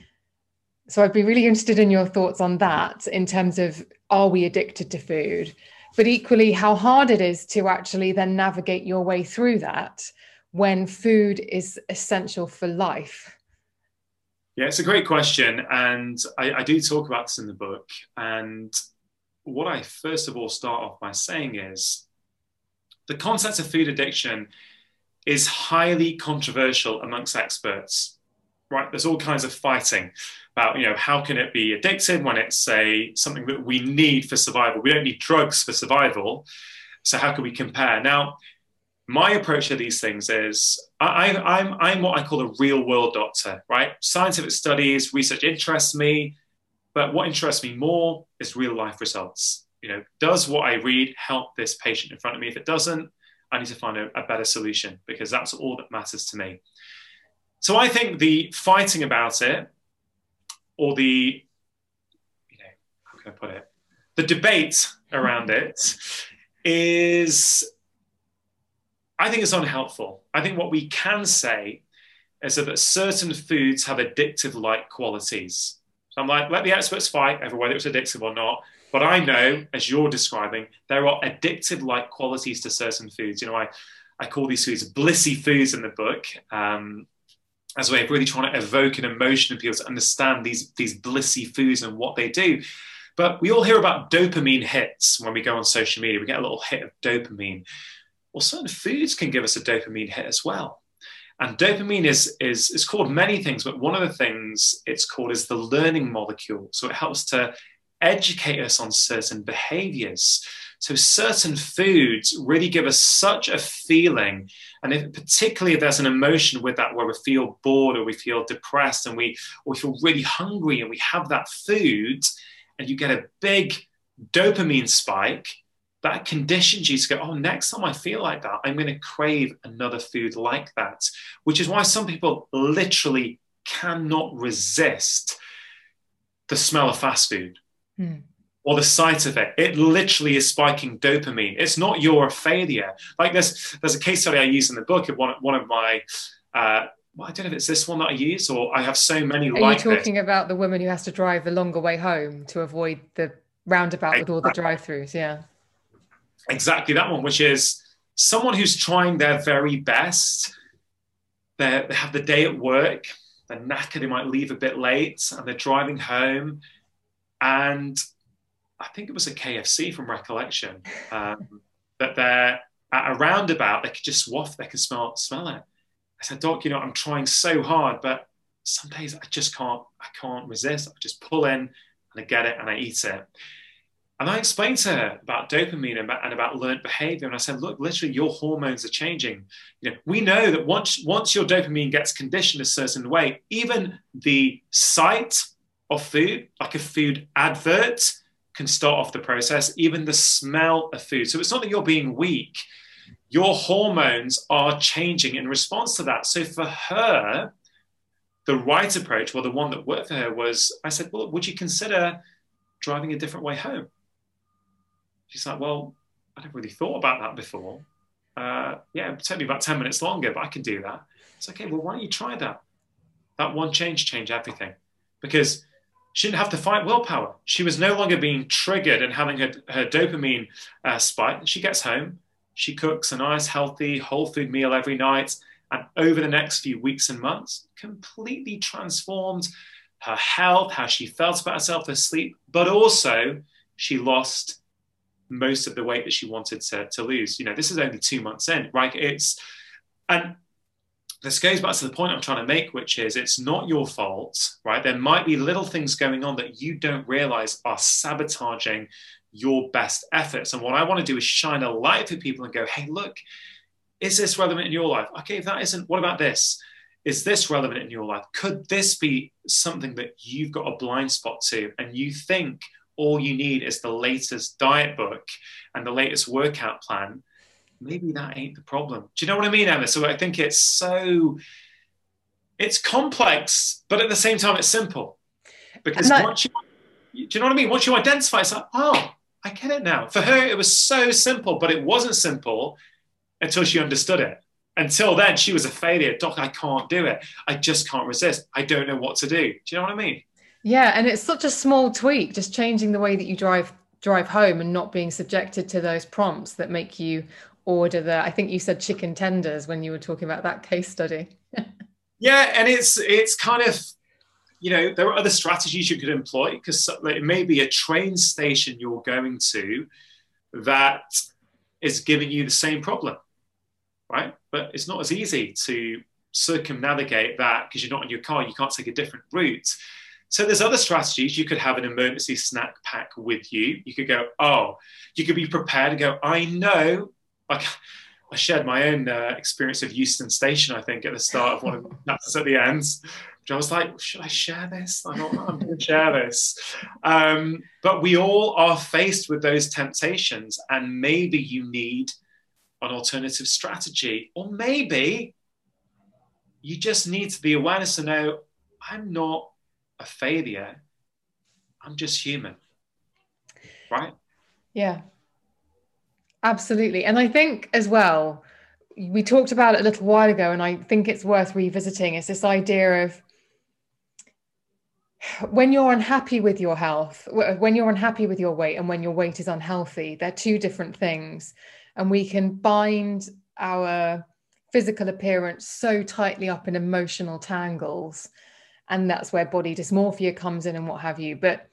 So I'd be really interested in your thoughts on that in terms of, are we addicted to food? But equally, how hard it is to actually then navigate your way through that when food is essential for life. Yeah, it's a great question. And I do talk about this in the book. And what I first of all start off by saying is the concept of food addiction is highly controversial amongst experts. right? There's all kinds of fighting about, how can it be addictive when it's something that we need for survival? We don't need drugs for survival. So how can we compare? Now, my approach to these things is I'm what I call a real world doctor, right? Scientific studies, research interests me, but what interests me more is real life results. Does what I read help this patient in front of me? If it doesn't, I need to find a better solution, because that's all that matters to me. So I think the fighting about it, or the, how can I put it? The debate around it is, I think it's unhelpful. I think what we can say is that certain foods have addictive-like qualities. So I'm like, let the experts fight over whether it's addictive or not. But I know, as you're describing, there are addictive-like qualities to certain foods. I call these foods blissy foods in the book, as a way of really trying to evoke an emotion in people to understand these blissy foods and what they do. But we all hear about dopamine hits when we go on social media. We get a little hit of dopamine. Well, certain foods can give us a dopamine hit as well. And dopamine is called many things, but one of the things it's called is the learning molecule. So it helps to educate us on certain behaviors. So certain foods really give us such a feeling. And particularly if there's an emotion with that, where we feel bored or we feel depressed and we feel really hungry, and we have that food and you get a big dopamine spike, that conditions you to go, oh, next time I feel like that, I'm going to crave another food like that, which is why some people literally cannot resist the smell of fast food or the sight of it. It literally is spiking dopamine. It's not you're a failure. Like there's a case study I use in the book of one of my, I don't know if it's this one that I use, or I have so many like this. Are you talking about the woman who has to drive the longer way home to avoid the roundabout with all the drive-throughs? Yeah. Exactly that one, which is someone who's trying their very best. They have the day at work, they're knackered, they might leave a bit late, and they're driving home. And I think it was a KFC from recollection, that they're at a roundabout, they could just waft, they can smell it. I said, Doc, I'm trying so hard, but some days I can't resist. I just pull in and I get it and I eat it. And I explained to her about dopamine and about learned behavior. And I said, look, literally your hormones are changing. We know that once your dopamine gets conditioned a certain way, even the sight of food, like a food advert, can start off the process, even the smell of food. So it's not that you're being weak. Your hormones are changing in response to that. So for her, the right approach, well, the one that worked for her was, I said, well, would you consider driving a different way home? She's like, well, I never really thought about that before. Yeah, it took me about 10 minutes longer, but I can do that. It's okay, well, why don't you try that? That one changed everything. Because she didn't have to fight willpower. She was no longer being triggered and having her dopamine spike. She gets home, she cooks a nice, healthy, whole food meal every night. And over the next few weeks and months, completely transformed her health, how she felt about herself, her sleep, but also she lost most of the weight that she wanted to lose. This is only 2 months in, right? And this goes back to the point I'm trying to make, which is it's not your fault, right? There might be little things going on that you don't realize are sabotaging your best efforts. And what I want to do is shine a light for people and go, hey, look, is this relevant in your life? Okay, if that isn't, what about this? Is this relevant in your life? Could this be something that you've got a blind spot to, and you think all you need is the latest diet book and the latest workout plan? Maybe that ain't the problem. Do you know what I mean, Emma? So I think it's complex, but at the same time, it's simple. Because do you know what I mean? Once you identify, it's like, oh, I get it now. For her, it was so simple, but it wasn't simple until she understood it. Until then, she was a failure. Doc, I can't do it. I just can't resist. I don't know what to do. Do you know what I mean? Yeah, and it's such a small tweak, just changing the way that you drive home and not being subjected to those prompts that make you order I think you said chicken tenders when you were talking about that case study. Yeah, and it's kind of, there are other strategies you could employ, because it may be a train station you're going to that is giving you the same problem, right? But it's not as easy to circumnavigate that because you're not in your car. You can't take a different route. So there's other strategies. You could have an emergency snack pack with you. You could go, you could be prepared and go, I know, like I shared my own experience of Euston Station, I think, at the start of one of the chapters at the end. I was like, should I share this? I'm going to share this. But we all are faced with those temptations, and maybe you need an alternative strategy, or maybe you just need to be awareness to know, I'm not a failure. I'm just human. Right? Yeah, absolutely. And I think as well, we talked about it a little while ago, and I think it's worth revisiting, is this idea of when you're unhappy with your health, when you're unhappy with your weight, and when your weight is unhealthy, they're two different things. And we can bind our physical appearance so tightly up in emotional tangles. And that's where body dysmorphia comes in and what have you. But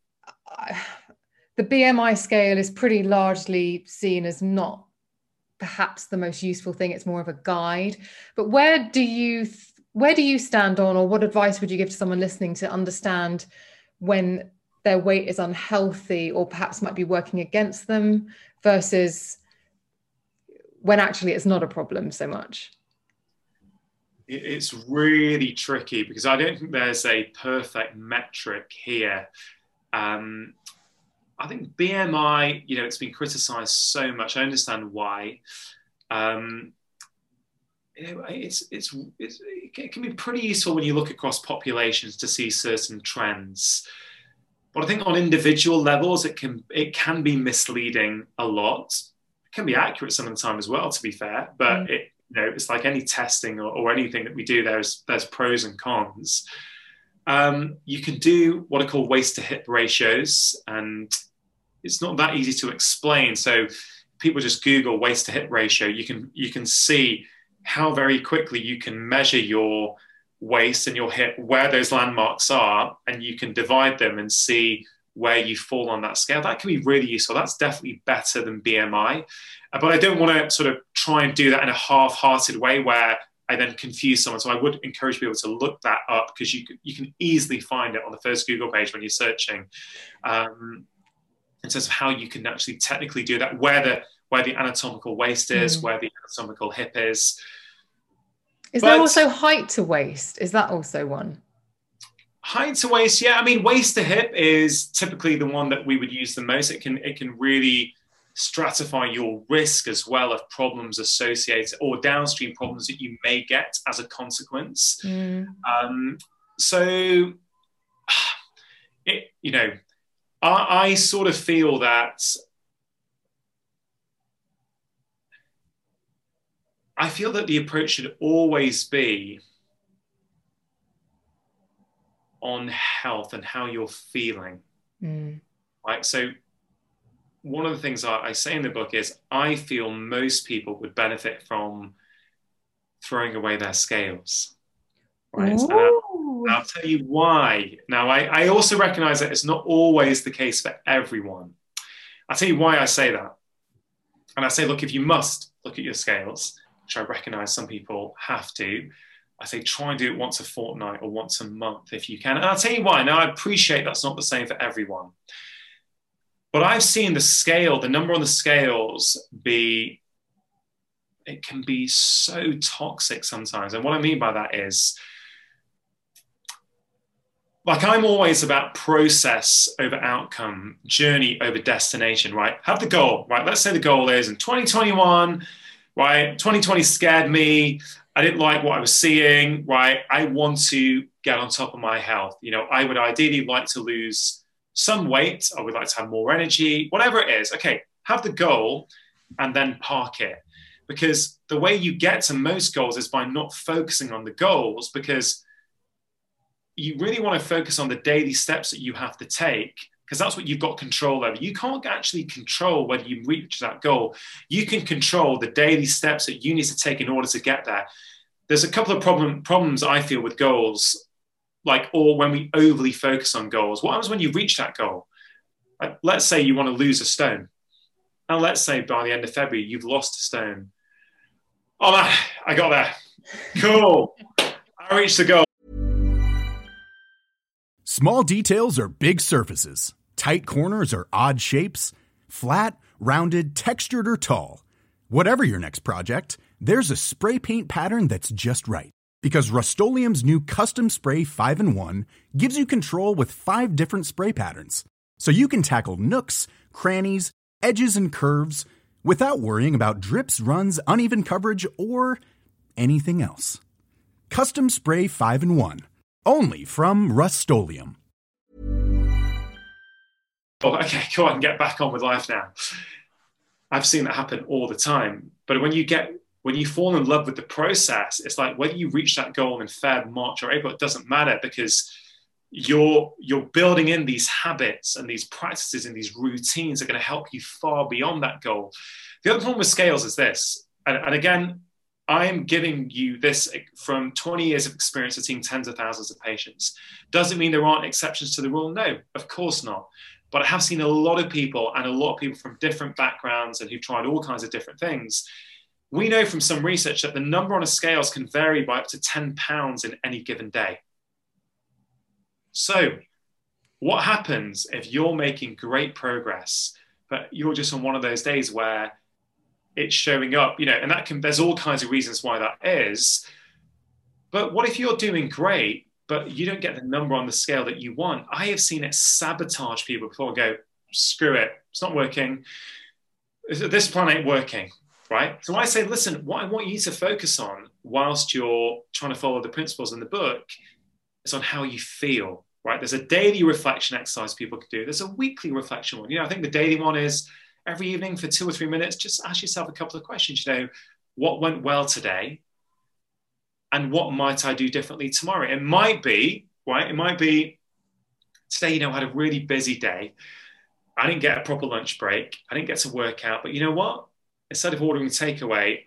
the BMI scale is pretty largely seen as not perhaps the most useful thing. It's more of a guide. But where do you stand on, or what advice would you give to someone listening to understand when their weight is unhealthy or perhaps might be working against them versus when actually it's not a problem so much? It's really tricky because I don't think there's a perfect metric here. I think BMI, it's been criticized so much. I understand why. It can be pretty useful when you look across populations to see certain trends. But I think on individual levels, it can be misleading a lot. It can be accurate some of the time as well, to be fair. But it's like any testing or anything that we do, there's pros and cons. You can do what are called waist to hip ratios, and it's not that easy to explain. So people just Google waist to hip ratio. You can see how very quickly you can measure your waist and your hip, where those landmarks are, and you can divide them and see where you fall on that scale. That can be really useful. That's definitely better than BMI. But I don't want to sort of try and do that in a half-hearted way where I then confuse someone. So I would encourage people to look that up, because you can easily find it on the first Google page when you're searching, in terms of how you can actually technically do that, where the anatomical waist is, where the anatomical hip is. Is there also height to waist? Is that also one? Height to waist, yeah. I mean, waist to hip is typically the one that we would use the most. It can really stratify your risk as well of problems associated or downstream problems that you may get as a consequence. So, I sort of feel that the approach should always be on health and how you're feeling. Right? So one of the things I say in the book is I feel most people would benefit from throwing away their scales. Right? And I'll tell you why. Now, I also recognize that it's not always the case for everyone. I'll tell you why I say that. And I say, look, if you must look at your scales, which I recognize some people have to, I say try and do it once a fortnight or once a month if you can. And I'll tell you why. Now, I appreciate that's not the same for everyone. But I've seen the number on the scales it can be so toxic sometimes. And what I mean by that is, like, I'm always about process over outcome, journey over destination, right? Have the goal, right? Let's say the goal is in 2021, right? 2020 scared me. I didn't like what I was seeing, right? I want to get on top of my health. I would ideally like to lose some weight. I would like to have more energy, whatever it is. Okay, have the goal and then park it. Because the way you get to most goals is by not focusing on the goals, because you really want to focus on the daily steps that you have to take, because that's what you've got control over. You can't actually control whether you reach that goal. You can control the daily steps that you need to take in order to get there. There's a couple of problems I feel with goals, or when we overly focus on goals. What happens when you reach that goal? Like, let's say you want to lose a stone. And let's say by the end of February, you've lost a stone. Oh, man, I got there. Cool. I reached the goal. Small details are big surfaces. Tight corners are odd shapes. Flat, rounded, textured, or tall. Whatever your next project, there's a spray paint pattern that's just right. Because Rust-Oleum's new Custom Spray 5-in-1 gives you control with 5 different spray patterns. So you can tackle nooks, crannies, edges, and curves without worrying about drips, runs, uneven coverage, or anything else. Custom Spray 5-in-1. Only from Rust-Oleum. Oh, okay, cool. I can get back on with life now. I've seen that happen all the time. But when you fall in love with the process, it's like whether you reach that goal in Feb, March, or April, it doesn't matter, because you're building in these habits and these practices and these routines are going to help you far beyond that goal. The other problem with scales is this, and again, I'm giving you this from 20 years of experience of seeing tens of thousands of patients. Doesn't mean there aren't exceptions to the rule. No, of course not. But I have seen a lot of people, and a lot of people from different backgrounds and who've tried all kinds of different things. We know from some research that the number on a scales can vary by up to 10 pounds in any given day. So what happens if you're making great progress, but you're just on one of those days where it's showing up, and there's all kinds of reasons why that is. But what if you're doing great, but you don't get the number on the scale that you want? I have seen it sabotage people before and go, screw it, it's not working. This plan ain't working, right? So I say, listen, what I want you to focus on whilst you're trying to follow the principles in the book is on how you feel, right? There's a daily reflection exercise people can do. There's a weekly reflection one. I think the daily one is every evening for 2 or 3 minutes, just ask yourself a couple of questions. What went well today? And what might I do differently tomorrow? It might be, right? It might be today, I had a really busy day. I didn't get a proper lunch break. I didn't get to work out. But you know what? Instead of ordering takeaway,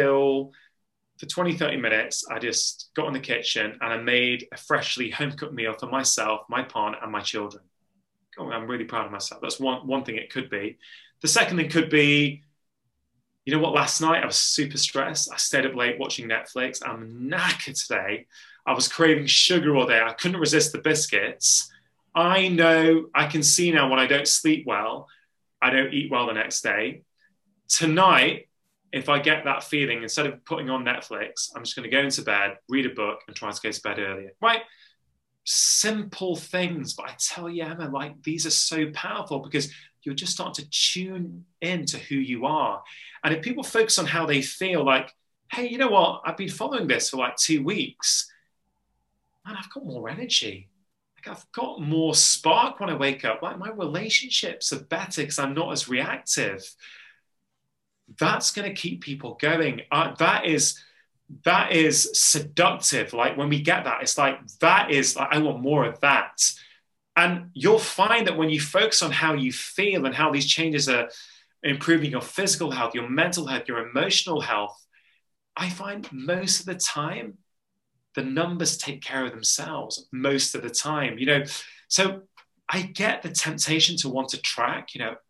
for 20, 30 minutes, I just got in the kitchen and I made a freshly home-cooked meal for myself, my partner, and my children. I'm really proud of myself. That's one thing it could be. The second thing could be, last night I was super stressed. I stayed up late watching Netflix. I'm knackered today. I was craving sugar all day. I couldn't resist the biscuits. I know, I can see now when I don't sleep well, I don't eat well the next day. Tonight, if I get that feeling, instead of putting on Netflix, I'm just going to go into bed, read a book, and try to go to bed earlier, right? Simple things, but I tell you, Emma, these are so powerful because you're just starting to tune into who you are. And if people focus on how they feel, hey, you know what? I've been following this for 2 weeks, and I've got more energy. I've got more spark when I wake up. My relationships are better because I'm not as reactive. That's going to keep people going. That is seductive. When we get that, it's I want more of that. And you'll find that when you focus on how you feel and how these changes are improving your physical health, your mental health, your emotional health, I find most of the time, the numbers take care of themselves most of the time, So I get the temptation to want to track,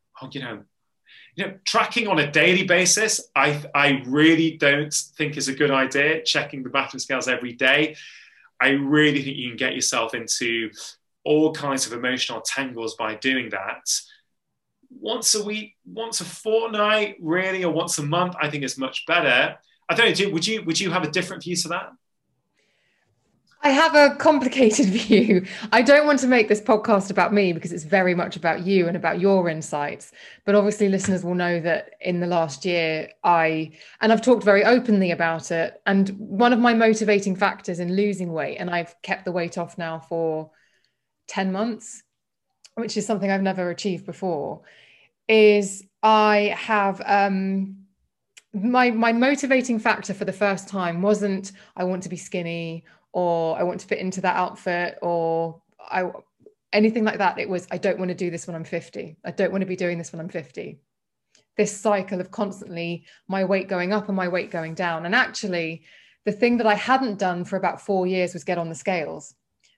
tracking on a daily basis, I really don't think is a good idea. Checking the bathroom scales every day. I really think you can get yourself into all kinds of emotional tangles by doing that. Once a week, once a fortnight, really, or once a month, I think is much better. I don't know, would you have a different view to that? I have a complicated view. I don't want to make this podcast about me because it's very much about you and about your insights. But obviously listeners will know that in the last year, I've talked very openly about it. And one of my motivating factors in losing weight, and I've kept the weight off now for 10 months, which is something I've never achieved before, is I have my motivating factor for the first time wasn't I want to be skinny or I want to fit into that outfit or anything like that. It was, I don't want to do this when I'm 50. I don't want to be doing this when I'm 50. This cycle of constantly my weight going up and my weight going down. And actually, the thing that I hadn't done for about 4 years was get on the scales.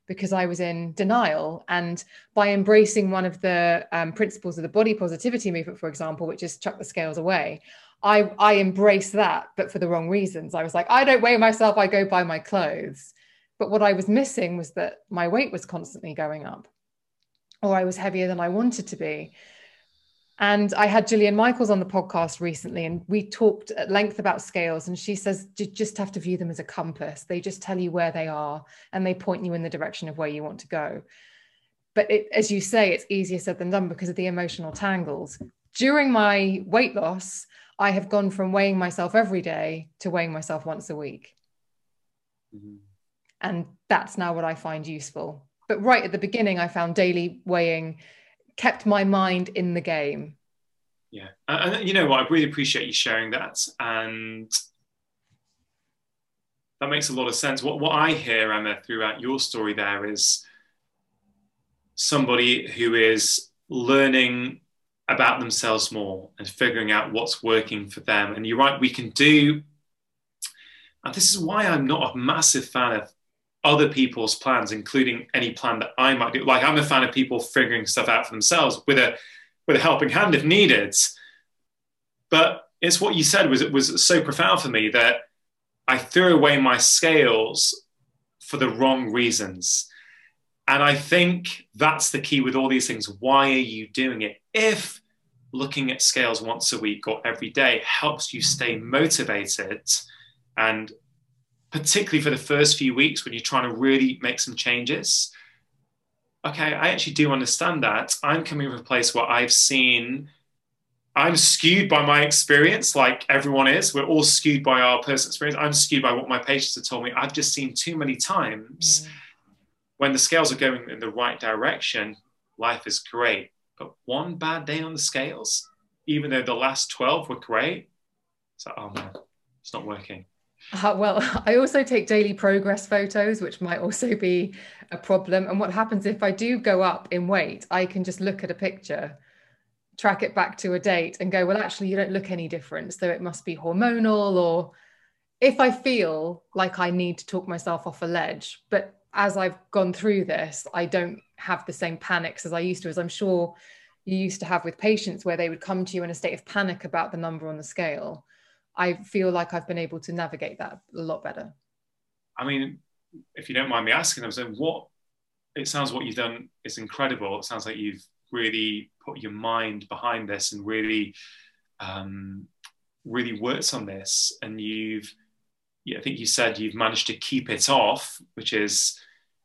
because I was in denial. And by embracing one of the principles of the body positivity movement, for example, which is chuck the scales away, I embraced that, but for the wrong reasons. I was like, I don't weigh myself, I go buy my clothes. But what I was missing was that my weight was constantly going up, or I was heavier than I wanted to be. And I had Gillian Michaels on the podcast recently, and we talked at length about scales. And she says, you just have to view them as a compass. They just tell you where they are, and they point you in the direction of where you want to go. But as you say, it's easier said than done because of the emotional tangles. During my weight loss, I have gone from weighing myself every day to weighing myself once a week. Mm-hmm. And that's now what I find useful. But right at the beginning, I found daily weighing kept my mind in the game. Yeah. And you know what? I really appreciate you sharing that. And that makes a lot of sense. What I hear, Emma, throughout your story there is somebody who is learning about themselves more and figuring out what's working for them. And you're right, we can do, and this is why I'm not a massive fan of other people's plans, including any plan that I might do. Like, I'm a fan of people figuring stuff out for themselves with a helping hand if needed. But it's what you said was so profound for me, that I threw away my scales for the wrong reasons. And I think that's the key with all these things. Why are you doing it? If looking at scales once a week or every day helps you stay motivated, and particularly for the first few weeks when you're trying to really make some changes, okay, I actually do understand that. I'm coming from a place where I'm skewed by my experience, like everyone is. We're all skewed by our personal experience. I'm skewed by what my patients have told me. I've just seen too many times when the scales are going in the right direction, life is great. But one bad day on the scales, even though the last 12 were great, it's like, oh man, it's not working. Well, I also take daily progress photos, which might also be a problem. And what happens if I do go up in weight, I can just look at a picture, track it back to a date and go, well, actually, you don't look any different. So it must be hormonal. Or if I feel like I need to talk myself off a ledge, but as I've gone through this, I don't have the same panics as I used to, as I'm sure you used to have with patients, where they would come to you in a state of panic about the number on the scale. I feel like I've been able to navigate that a lot better. I mean, if you don't mind me asking, I'm saying, it sounds what you've done is incredible. It sounds like you've really put your mind behind this and really, really worked on this. And I think you said you've managed to keep it off, which is,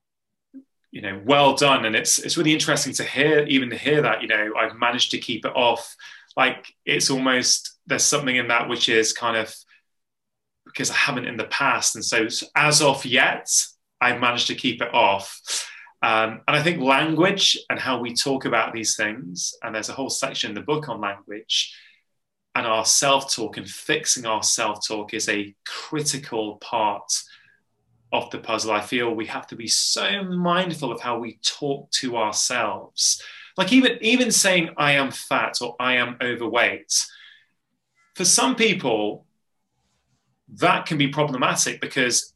well done. And it's really interesting to hear that, I've managed to keep it off. Like, it's almost, there's something in that which is kind of, because I haven't in the past. And so as of yet, I've managed to keep it off. And I think language and how we talk about these things, and there's a whole section in the book on language, and our self-talk and fixing our self-talk is a critical part of the puzzle. I feel we have to be so mindful of how we talk to ourselves. Like even saying I am fat or I am overweight, for some people, that can be problematic because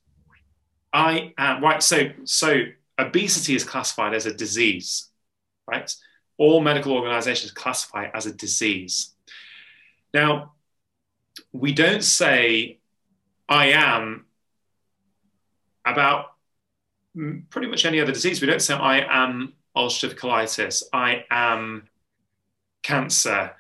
I am, right, so obesity is classified as a disease, right? All medical organizations classify it as a disease. Now, we don't say I am about pretty much any other disease. We don't say I am ulcerative colitis, I am cancer.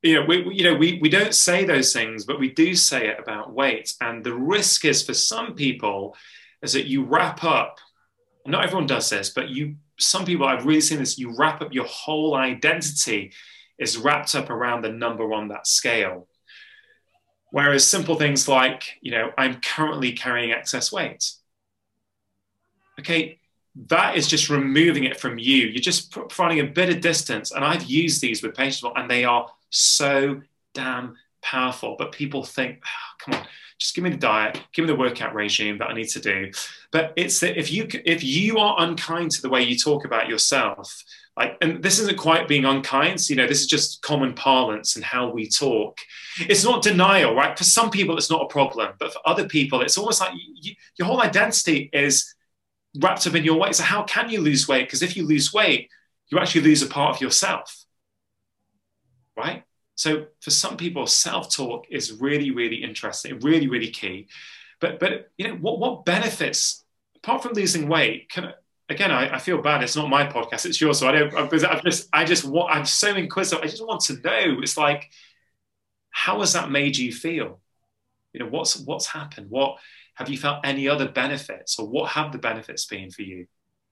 We don't say those things, but we do say it about weight. And the risk is, for some people, is that you wrap up, not everyone does this, but some people, I've really seen this, you wrap up your whole identity is wrapped up around the number on that scale. Whereas simple things like, I'm currently carrying excess weight. Okay, that is just removing it from you. You're just providing a bit of distance. And I've used these with patients, and they are so damn powerful. But people think, come on, just give me the diet, give me the workout regime that I need to do. But it's that if you are unkind to the way you talk about yourself, and this isn't quite being unkind, this is just common parlance and how we talk. It's not denial, right? For some people, it's not a problem. But for other people, it's almost like your whole identity is wrapped up in your weight. So how can you lose weight? Because if you lose weight, you actually lose a part of yourself, right? So for some people, self-talk is really, really interesting, really, really key. But you know, what benefits, apart from losing weight, I feel bad. It's not my podcast, it's yours. So I'm so inquisitive. I just want to know. It's like, how has that made you feel? You know, what's happened? What have you felt any other benefits, or what have the benefits been for you?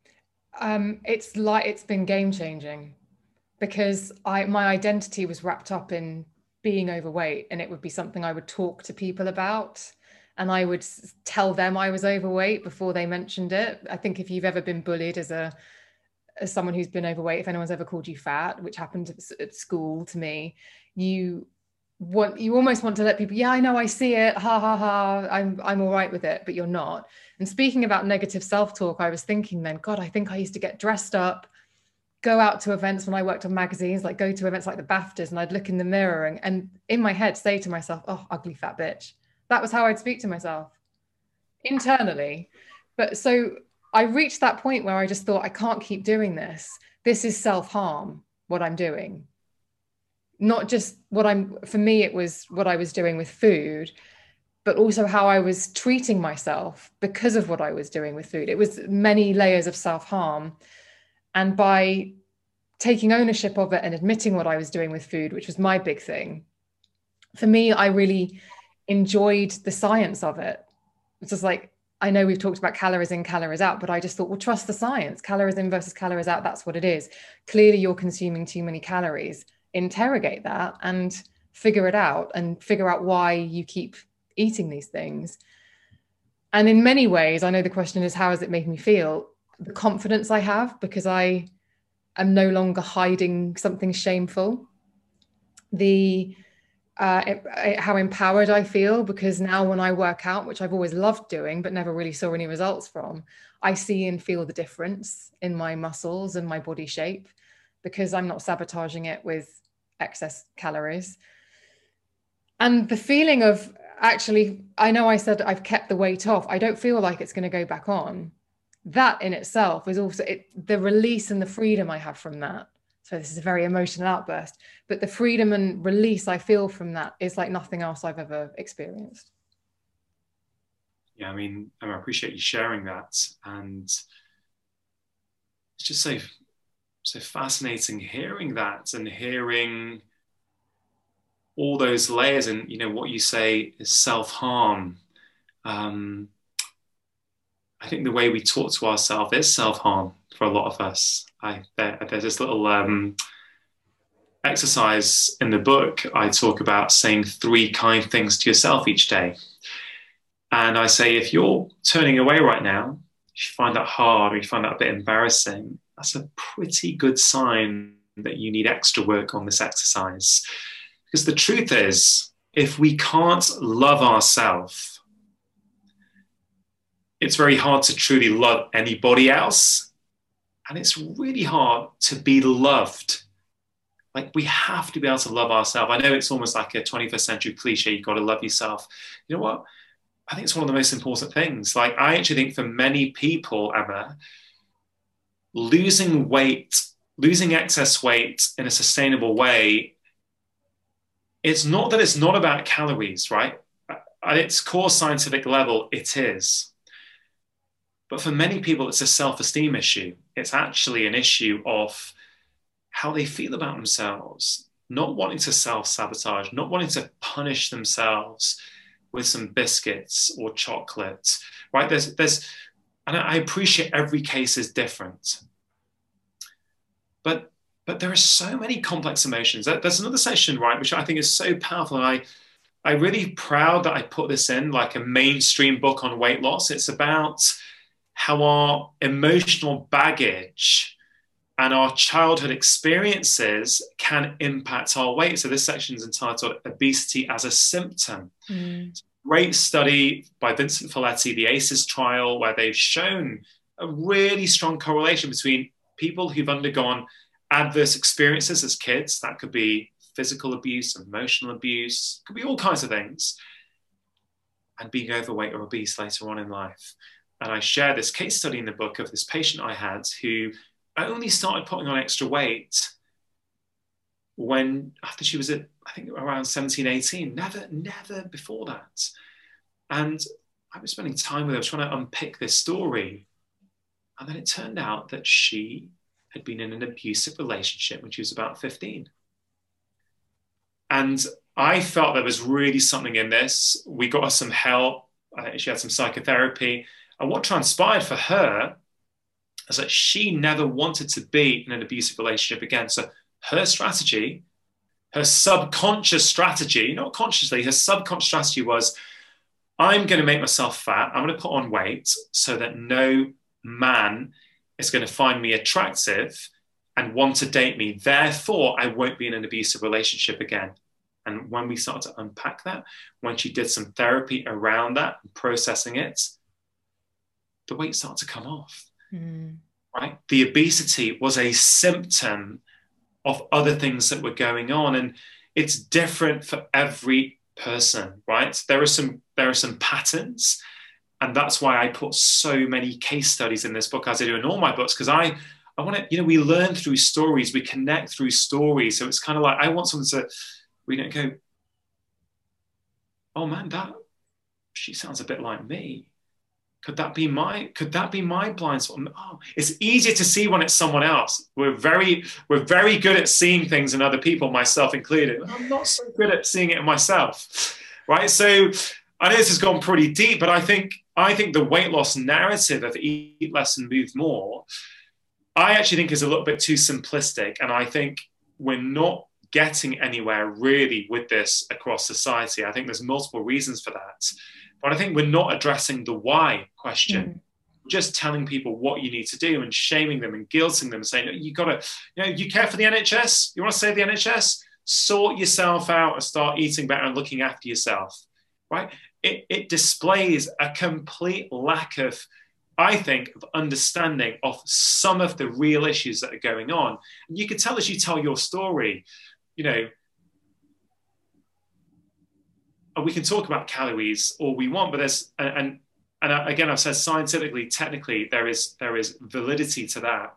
It's been game changing, because my identity was wrapped up in being overweight, and it would be something I would talk to people about, and I would tell them I was overweight before they mentioned it. I think if you've ever been bullied as someone who's been overweight, if anyone's ever called you fat, which happened at school to me, you almost want to let people, yeah, I know, I see it, ha ha ha, I'm all right with it, but you're not. And speaking about negative self-talk, I was thinking then, God, I think I used to get dressed up, go out to events when I worked on magazines, like go to events like the BAFTAs, and I'd look in the mirror and in my head say to myself, oh, ugly fat bitch. That was how I'd speak to myself internally. But so I reached that point where I just thought, I can't keep doing this. This is self-harm, what I'm doing. Not just for me, it was what I was doing with food, but also how I was treating myself because of what I was doing with food. It was many layers of self-harm. And by taking ownership of it and admitting what I was doing with food, which was my big thing, for me, I really enjoyed the science of it. It's just like, I know we've talked about calories in, calories out, but I just thought, well, trust the science. Calories in versus calories out, that's what it is. Clearly, you're consuming too many calories. Interrogate that and figure it out, and figure out why you keep eating these things. And in many ways, I know the question is, how has it made me feel? The confidence I have, because I am no longer hiding something shameful. How empowered I feel, because now when I work out, which I've always loved doing but never really saw any results from, I see and feel the difference in my muscles and my body shape, because I'm not sabotaging it with excess calories. And the feeling of, actually, I know I said I've kept the weight off, I don't feel like it's going to go back on. That in itself is also the release and the freedom I have from that. So this is a very emotional outburst, but the freedom and release I feel from that is like nothing else I've ever experienced. Yeah, I mean, I appreciate you sharing that. And it's just so fascinating hearing that, and hearing all those layers. And, you know, what you say is self-harm. I think the way we talk to ourselves is self-harm for a lot of us. There's this little exercise in the book. I talk about saying 3 kind things to yourself each day. And I say, if you're turning away right now, if you find that hard, or you find that a bit embarrassing, that's a pretty good sign that you need extra work on this exercise. Because the truth is, if we can't love ourselves, it's very hard to truly love anybody else. And it's really hard to be loved. Like, we have to be able to love ourselves. I know it's almost like a 21st century cliche, you've got to love yourself. You know what? I think it's one of the most important things. Like, I actually think for many people, Emma, losing weight, losing excess weight in a sustainable way, it's not that it's not about calories, right? At its core scientific level, it is. But for many people, it's a self-esteem issue. It's actually an issue of how they feel about themselves, not wanting to self-sabotage, not wanting to punish themselves with some biscuits or chocolate, right? And I appreciate every case is different. But there are so many complex emotions. There's another section, right, which I think is so powerful. And I'm really proud that I put this in like a mainstream book on weight loss. It's about how our emotional baggage and our childhood experiences can impact our weight. So this section is entitled Obesity as a Symptom. Great study by Vincent Folletti, the ACEs trial, where they've shown a really strong correlation between people who've undergone adverse experiences as kids. That could be physical abuse, emotional abuse, could be all kinds of things, and being overweight or obese later on in life. And I share this case study in the book of this patient I had who only started putting on extra weight after she was at, I think, around 17, 18, never before that. And I was spending time with her trying to unpick this story. And then it turned out that she had been in an abusive relationship when she was about 15. And I felt there was really something in this. We got her some help. She had some psychotherapy. And what transpired for her is that she never wanted to be in an abusive relationship again. So her strategy, her subconscious strategy, not consciously, her subconscious strategy was, I'm going to make myself fat. I'm going to put on weight so that no man is going to find me attractive and want to date me. Therefore, I won't be in an abusive relationship again. And when we started to unpack that, when she did some therapy around that, processing it, the weight started to come off. Right? The obesity was a symptom of other things that were going on. And it's different for every person, right? There are some patterns. And that's why I put so many case studies in this book, as I do in all my books, because I want to, we learn through stories, we connect through stories. So it's kind of like, I want someone to read it and go, oh man, she sounds a bit like me. Could that be my blind spot? Oh, it's easier to see when it's someone else. We're very good at seeing things in other people, myself included. I'm not so good at seeing it in myself, right? So I know this has gone pretty deep, but I think the weight loss narrative of eat less and move more, I actually think is a little bit too simplistic. And I think we're not getting anywhere really with this across society. I think there's multiple reasons for that. But I think we're not addressing the why question. Just telling people what you need to do and shaming them and guilting them, saying, you care for the NHS? You want to save the NHS? Sort yourself out and start eating better and looking after yourself, right? It displays a complete lack of, I think, of understanding of some of the real issues that are going on. And you can tell as you tell your story, we can talk about calories all we want, but again, I've said scientifically, technically, there is validity to that.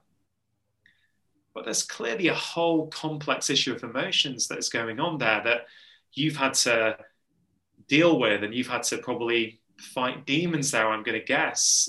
But there's clearly a whole complex issue of emotions that is going on there that you've had to deal with, and you've had to probably fight demons there, I'm going to guess,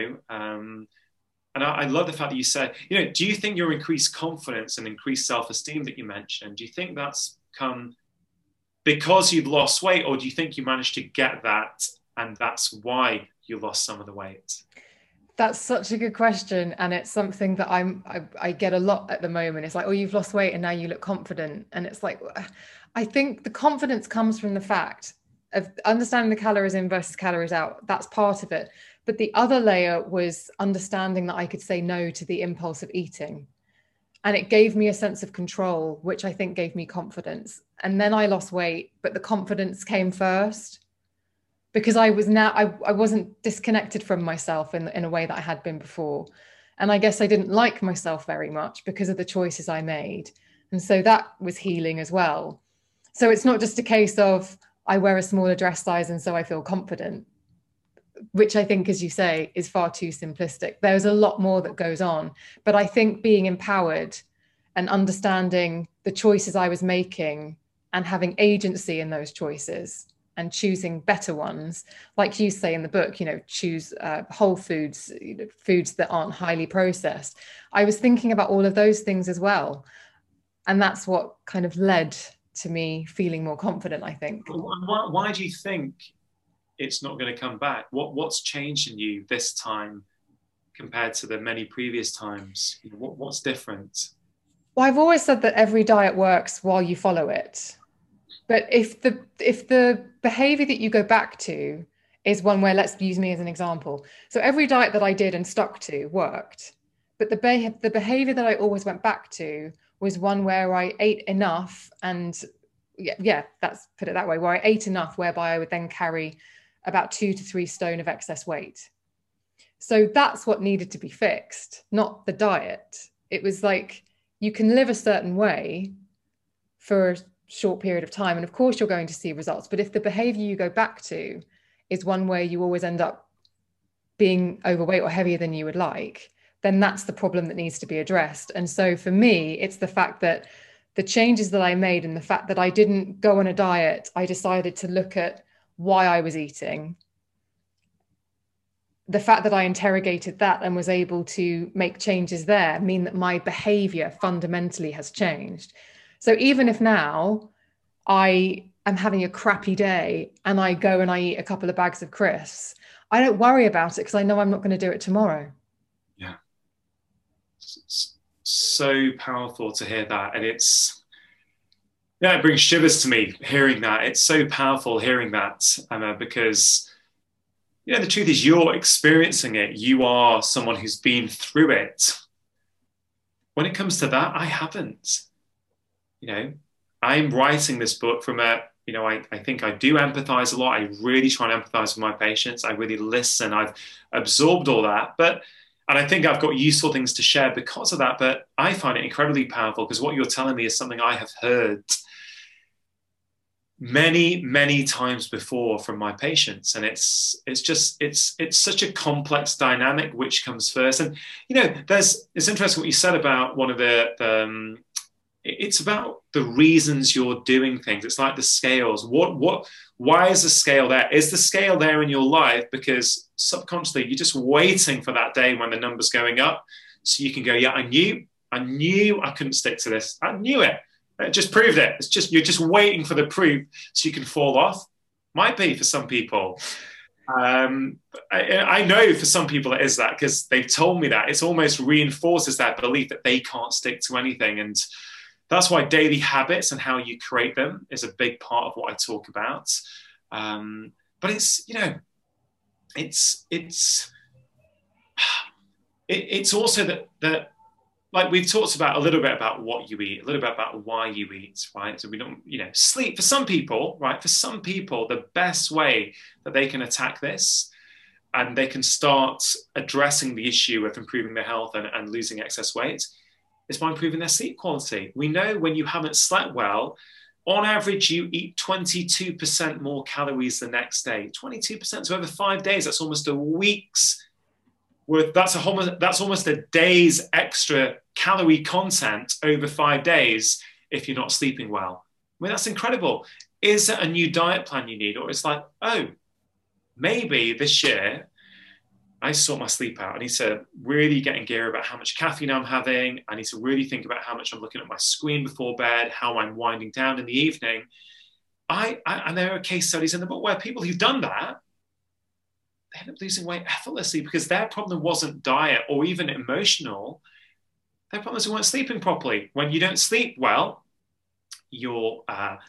and I love the fact that you said, do you think your increased confidence and increased self-esteem that you mentioned, do you think that's come because you've lost weight, or do you think you managed to get that and that's why you lost some of the weight? That's such a good question. And it's something that I get a lot at the moment. It's like, oh, you've lost weight and now you look confident. And it's like, I think the confidence comes from the fact of understanding the calories in versus calories out. That's part of it. But the other layer was understanding that I could say no to the impulse of eating. And it gave me a sense of control, which I think gave me confidence. And then I lost weight, but the confidence came first because I wasn't disconnected from myself in a way that I had been before. And I guess I didn't like myself very much because of the choices I made. And so that was healing as well. So it's not just a case of I wear a smaller dress size and so I feel confident, which I think, as you say, is far too simplistic. There's a lot more that goes on. But I think being empowered and understanding the choices I was making and having agency in those choices and choosing better ones, like you say in the book, choose whole foods, foods that aren't highly processed. I was thinking about all of those things as well. And that's what kind of led to me feeling more confident, I think. Why do you think it's not going to come back? What's changed in you this time compared to the many previous times? What's different? Well, I've always said that every diet works while you follow it. But if the behavior that you go back to is one where, let's use me as an example. So every diet that I did and stuck to worked. But the behavior that I always went back to was one where I ate enough and that's put it that way, where I ate enough whereby I would then carry about 2 to 3 stone of excess weight. So that's what needed to be fixed, not the diet. It was like, you can live a certain way for a short period of time. And of course you're going to see results. But if the behavior you go back to is one where you always end up being overweight or heavier than you would like, then that's the problem that needs to be addressed. And so for me, it's the fact that the changes that I made and the fact that I didn't go on a diet, I decided to look at why I was eating. The fact that I interrogated that and was able to make changes there mean that my behavior fundamentally has changed. So even if now I am having a crappy day and I go and I eat a couple of bags of crisps, I don't worry about it because I know I'm not going to do it tomorrow. Yeah. It's so powerful to hear that. And it brings shivers to me hearing that. It's so powerful hearing that, Emma, because, the truth is you're experiencing it. You are someone who's been through it. When it comes to that, I haven't. I'm writing this book from I think I do empathize a lot. I really try and empathize with my patients. I really listen. I've absorbed all that. And I think I've got useful things to share because of that. But I find it incredibly powerful because what you're telling me is something I have heard many, many times before from my patients. And it's such a complex dynamic, which comes first. And, it's interesting what you said about one of it's about the reasons you're doing things. It's like the scales. Why is the scale there? Is the scale there in your life because subconsciously you're just waiting for that day when the number's going up so you can go, yeah, I knew I couldn't stick to this. I knew it. It just proved it. You're just waiting for the proof so you can fall off. Might be for some people. I know for some people it is that because they've told me that. It almost reinforces that belief that they can't stick to anything. And that's why daily habits and how you create them is a big part of what I talk about. But it's also that like we've talked about a little bit about what you eat, a little bit about why you eat, right? So we don't, sleep for some people, right? For some people, the best way that they can attack this and they can start addressing the issue of improving their health and losing excess weight is by improving their sleep quality. We know when you haven't slept well, on average, you eat 22% more calories the next day. 22%. So over 5 days, that's almost a week's worth. That's almost a day's extra calorie content over 5 days if you're not sleeping well. I mean, that's incredible. Is it a new diet plan you need? Or it's like, oh, maybe this year I sort my sleep out. I need to really get in gear about how much caffeine I'm having. I need to really think about how much I'm looking at my screen before bed, how I'm winding down in the evening. And there are case studies in the book where people who've done that, they end up losing weight effortlessly because their problem wasn't diet or even emotional. Their problem is they weren't sleeping properly. When you don't sleep well, your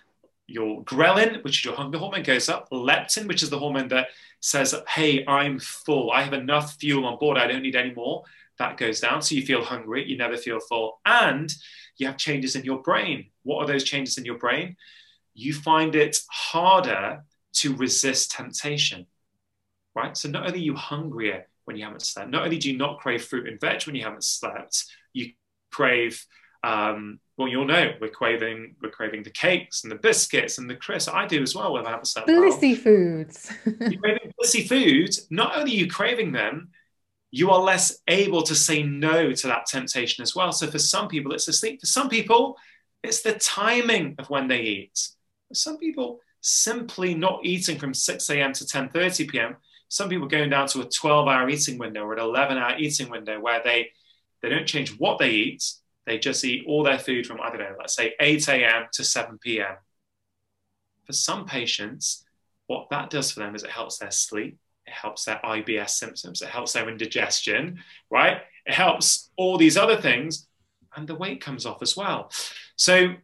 ghrelin, which is your hunger hormone, goes up. Leptin, which is the hormone that says, hey, I'm full. I have enough fuel on board. I don't need any more. That goes down. So you feel hungry. You never feel full. And you have changes in your brain. What are those changes in your brain? You find it harder to resist temptation, right? So not only are you hungrier when you haven't slept, not only do you not crave fruit and veg when you haven't slept, you crave well, you'll know we're craving the cakes and the biscuits and the crisps. I do as well when I haven't slept well. Blissy foods. You're craving blissy foods. Not only are you craving them, you are less able to say no to that temptation as well. So for some people, it's the sleep. For some people, it's the timing of when they eat. For some people, simply not eating from 6 a.m. to 10:30 p.m. Some people going down to a 12-hour eating window or an 11-hour eating window where they don't change what they eat. They just eat all their food from, I don't know, let's say 8 a.m. to 7 p.m. For some patients, what that does for them is it helps their sleep. It helps their IBS symptoms. It helps their indigestion, right? It helps all these other things. And the weight comes off as well. So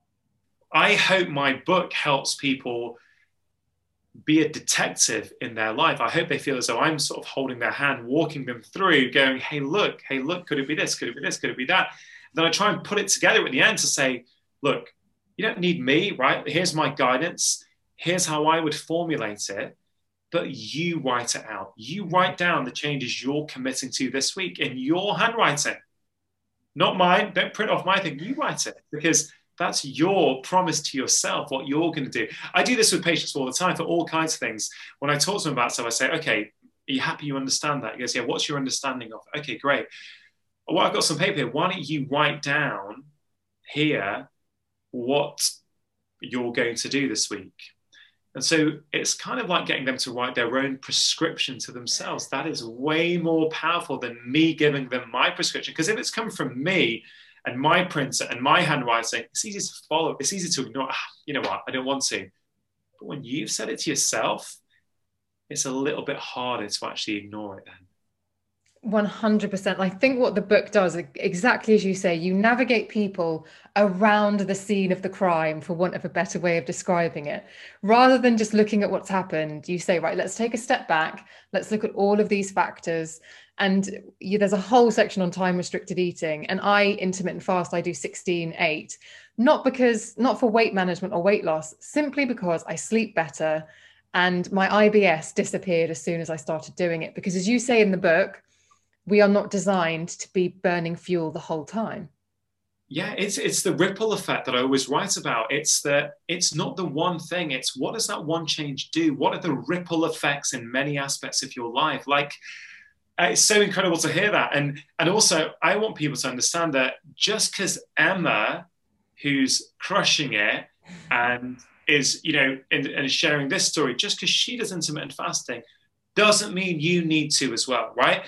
I hope my book helps people be a detective in their life. I hope they feel as though I'm sort of holding their hand, walking them through, going, hey, look, could it be this? Could it be this? Could it be that? Then I try and put it together at the end to say, look, you don't need me, right? Here's my guidance. Here's how I would formulate it. But you write it out. You write down the changes you're committing to this week in your handwriting. Not mine. Don't print off my thing. You write it because that's your promise to yourself, what you're going to do. I do this with patients all the time for all kinds of things. When I talk to them about stuff, I say, okay, you happy you understand that? He goes, yeah, what's your understanding of it? Okay, great. Well, I've got some paper here. Why don't you write down here what you're going to do this week? And so it's kind of like getting them to write their own prescription to themselves. That is way more powerful than me giving them my prescription. Because if it's come from me and my printer and my handwriting, it's easy to follow. It's easy to ignore. You know what? I don't want to. But when you've said it to yourself, it's a little bit harder to actually ignore it then. 100%. I think what the book does, exactly as you say, you navigate people around the scene of the crime, for want of a better way of describing it. Rather than just looking at what's happened, you say, right, let's take a step back. Let's look at all of these factors. And there's a whole section on time restricted eating. And I intermittent fast, I do 16-8, not for weight management or weight loss, simply because I sleep better. And my IBS disappeared as soon as I started doing it. Because as you say in the book, we are not designed to be burning fuel the whole time. Yeah, it's the ripple effect that I always write about. It's not the one thing. It's what does that one change do? What are the ripple effects in many aspects of your life? Like, it's so incredible to hear that. And also, I want people to understand that just because Emma, who's crushing it and is, and sharing this story, just because she does intermittent fasting, doesn't mean you need to as well, right?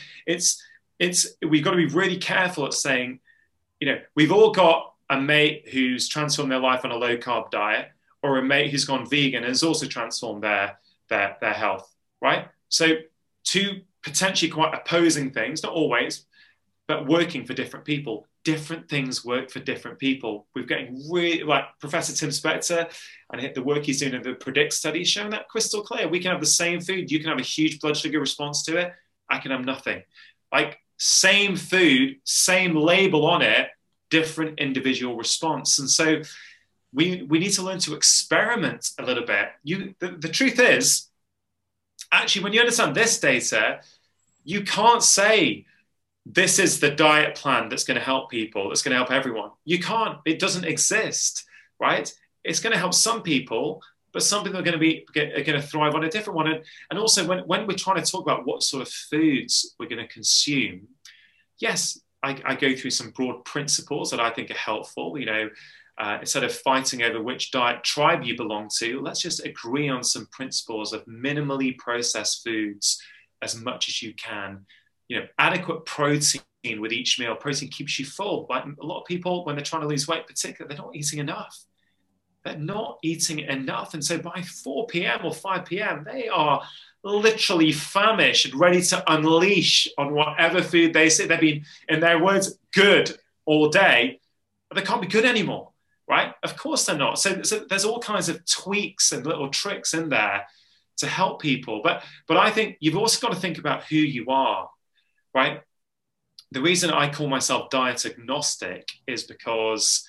We've got to be really careful at saying, we've all got a mate who's transformed their life on a low carb diet, or a mate who's gone vegan and has also transformed their health, right? So two potentially quite opposing things, not always, but working for different people. Different things work for different people. We're getting really, like Professor Tim Spector and the work he's doing in the PREDICT study, showing that crystal clear. We can have the same food. You can have a huge blood sugar response to it. I can have nothing. Like, same food, same label on it, different individual response. And so we need to learn to experiment a little bit. The truth is, actually, when you understand this data, you can't say, this is the diet plan that's going to help people, that's going to help everyone. You can't. It doesn't exist, right? It's going to help some people, but some people are going to thrive on a different one. And also, when we're trying to talk about what sort of foods we're going to consume, yes, I go through some broad principles that I think are helpful. Instead of fighting over which diet tribe you belong to, let's just agree on some principles of minimally processed foods as much as you can. Adequate protein with each meal. Protein keeps you full. Like a lot of people, when they're trying to lose weight, particularly, they're not eating enough. They're not eating enough. And so by 4 p.m. or 5 p.m., they are literally famished and ready to unleash on whatever food they say. They've been, in their words, good all day, but they can't be good anymore, right? Of course they're not. So there's all kinds of tweaks and little tricks in there to help people. But I think you've also got to think about who you are, right? The reason I call myself diet agnostic is because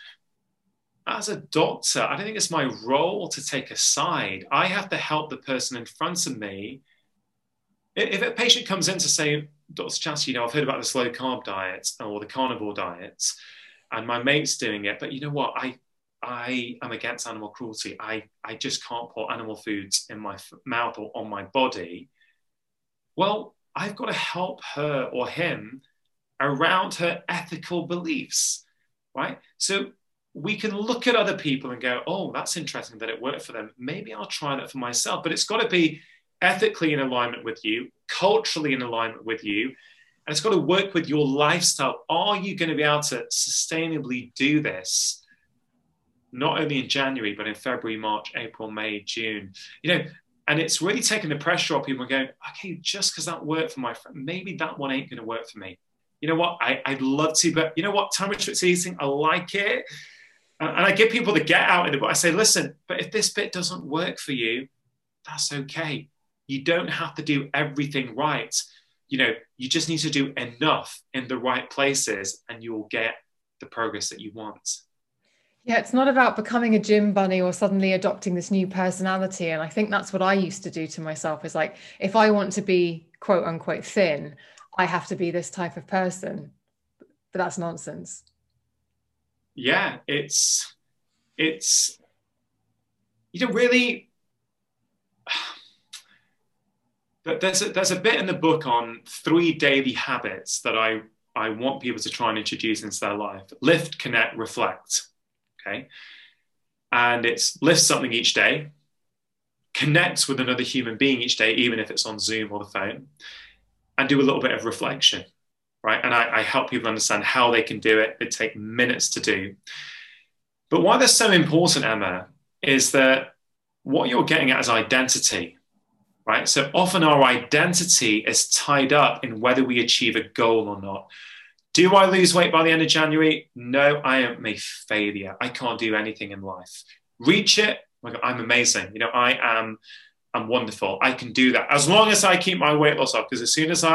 as a doctor, I don't think it's my role to take a side. I have to help the person in front of me. If a patient comes in to say, Dr. Chatterjee, I've heard about this low carb diet or the carnivore diet, and my mate's doing it, but you know what? I am against animal cruelty. I just can't put animal foods in my mouth or on my body. Well, I've got to help her or him around her ethical beliefs, right? So we can look at other people and go, oh, that's interesting that it worked for them. Maybe I'll try that for myself. But it's got to be ethically in alignment with you, culturally in alignment with you, and it's got to work with your lifestyle. Are you going to be able to sustainably do this, not only in January, but in February, March, April, May, June? And it's really taking the pressure off people and going, okay, just because that worked for my friend, maybe that one ain't going to work for me. You know what? I'd love to, but you know what? Time restricted eating, I like it. And I give people the get out in the book. I say, listen, but if this bit doesn't work for you, that's okay. You don't have to do everything right. You just need to do enough in the right places and you'll get the progress that you want. Yeah, it's not about becoming a gym bunny or suddenly adopting this new personality. And I think that's what I used to do to myself, is like, if I want to be quote unquote thin, I have to be this type of person. But that's nonsense. Yeah, it's really, But there's a bit in the book on 3 daily habits that I want people to try and introduce into their life. Lift, connect, reflect. Okay. And it's lift something each day, connect with another human being each day, even if it's on Zoom or the phone, and do a little bit of reflection, right? And I help people understand how they can do it. It takes minutes to do. But why that's so important, Emma, is that what you're getting at is identity, right? So often our identity is tied up in whether we achieve a goal or not. Do I lose weight by the end of January? No, I am a failure. I can't do anything in life. Reach it, I'm amazing. I'm wonderful. I can do that as long as I keep my weight loss up. Because as soon as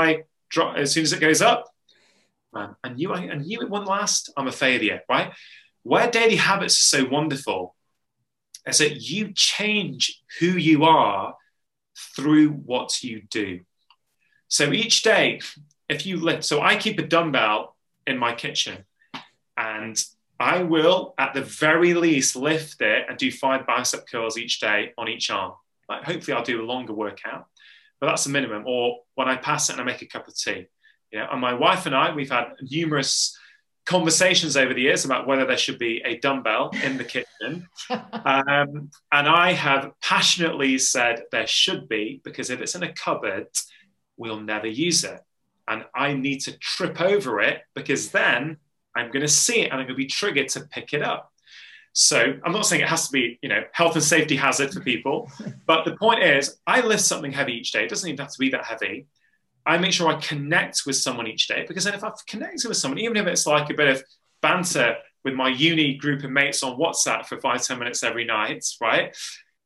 it goes up, man, I knew it wouldn't last. I'm a failure, right? Where daily habits are so wonderful is that you change who you are through what you do. So each day, if you lift, so I keep a dumbbell in my kitchen, and I will, at the very least, lift it and do 5 bicep curls each day on each arm. Like, hopefully I'll do a longer workout, but that's the minimum. Or when I pass it and I make a cup of tea. And my wife and I, we've had numerous conversations over the years about whether there should be a dumbbell in the kitchen. And I have passionately said there should be, because if it's in a cupboard, we'll never use it. And I need to trip over it, because then I'm going to see it and I'm going to be triggered to pick it up. So I'm not saying it has to be, health and safety hazard for people. But the point is, I lift something heavy each day. It doesn't even have to be that heavy. I make sure I connect with someone each day, because then if I've connected with someone, even if it's like a bit of banter with my uni group of mates on WhatsApp for 5-10 minutes every night, right?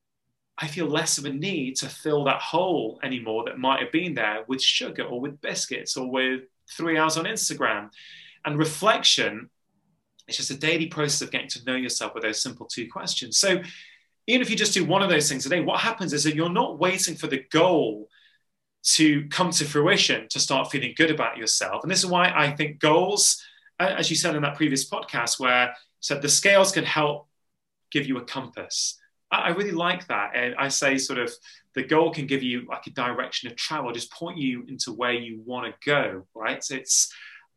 I feel less of a need to fill that hole anymore that might have been there with sugar or with biscuits or with 3 hours on Instagram. And reflection, it's just a daily process of getting to know yourself with those simple 2 questions. So even if you just do one of those things a day, what happens is that you're not waiting for the goal to come to fruition to start feeling good about yourself. And this is why I think goals, as you said in that previous podcast, where said the scales can help give you a compass. I really like that. And I say sort of the goal can give you like a direction of travel, just point you into where you want to go, right? So it's,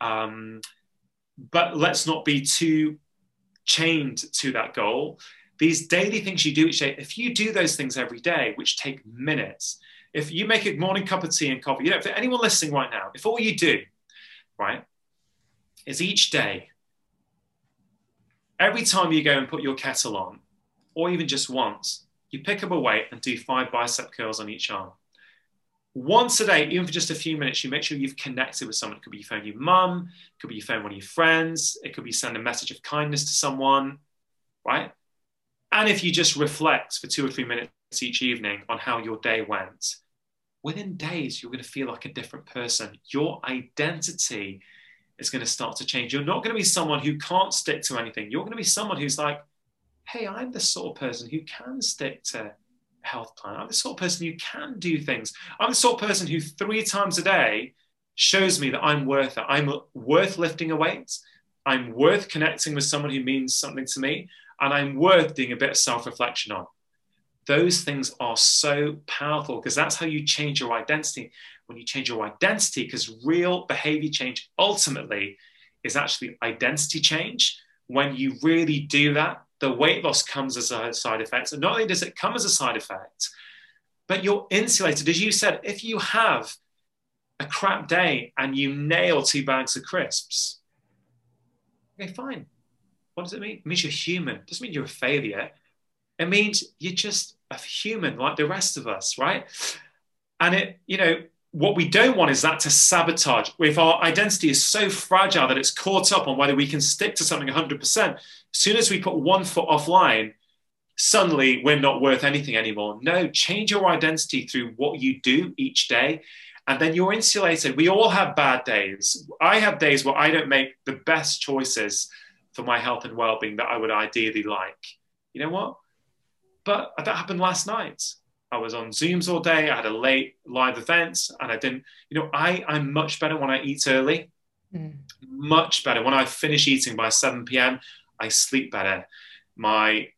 but let's not be too chained to that goal. These daily things you do each day, if you do those things every day, which take minutes, if you make a morning cup of tea and coffee, for anyone listening right now, if all you do, right, is each day, every time you go and put your kettle on, or even just once, you pick up a weight and do 5 bicep curls on each arm. Once a day, even for just a few minutes, you make sure you've connected with someone. It could be you phone your mum, it could be you phone one of your friends, it could be send a message of kindness to someone, right? And if you just reflect for 2 or 3 minutes each evening on how your day went, within days, you're going to feel like a different person. Your identity is going to start to change. You're not going to be someone who can't stick to anything. You're going to be someone who's like, hey, I'm the sort of person who can stick to a health plan. I'm the sort of person who can do things. I'm the sort of person who 3 times a day shows me that I'm worth it. I'm worth lifting a weight. I'm worth connecting with someone who means something to me. And I'm worth doing a bit of self-reflection on. Those things are so powerful, because that's how you change your identity. When you change your identity, because real behavior change ultimately is actually identity change. When you really do that, the weight loss comes as a side effect. And not only does it come as a side effect, but you're insulated. As you said, if you have a crap day and you nail 2 bags of crisps, okay, fine. What does it mean? It means you're human. It doesn't mean you're a failure. It means you're just a human like the rest of us, right? And what we don't want is that to sabotage. If our identity is so fragile that it's caught up on whether we can stick to something 100%, as soon as we put 1 foot offline, suddenly we're not worth anything anymore. No, change your identity through what you do each day, and then you're insulated. We all have bad days. I have days where I don't make the best choices for my health and well-being that I would ideally like. You know what? But that happened last night. I was on Zooms all day. I had a late live event, and I didn't, I'm much better when I eat early, much better. When I finish eating by 7 p.m., I sleep better. My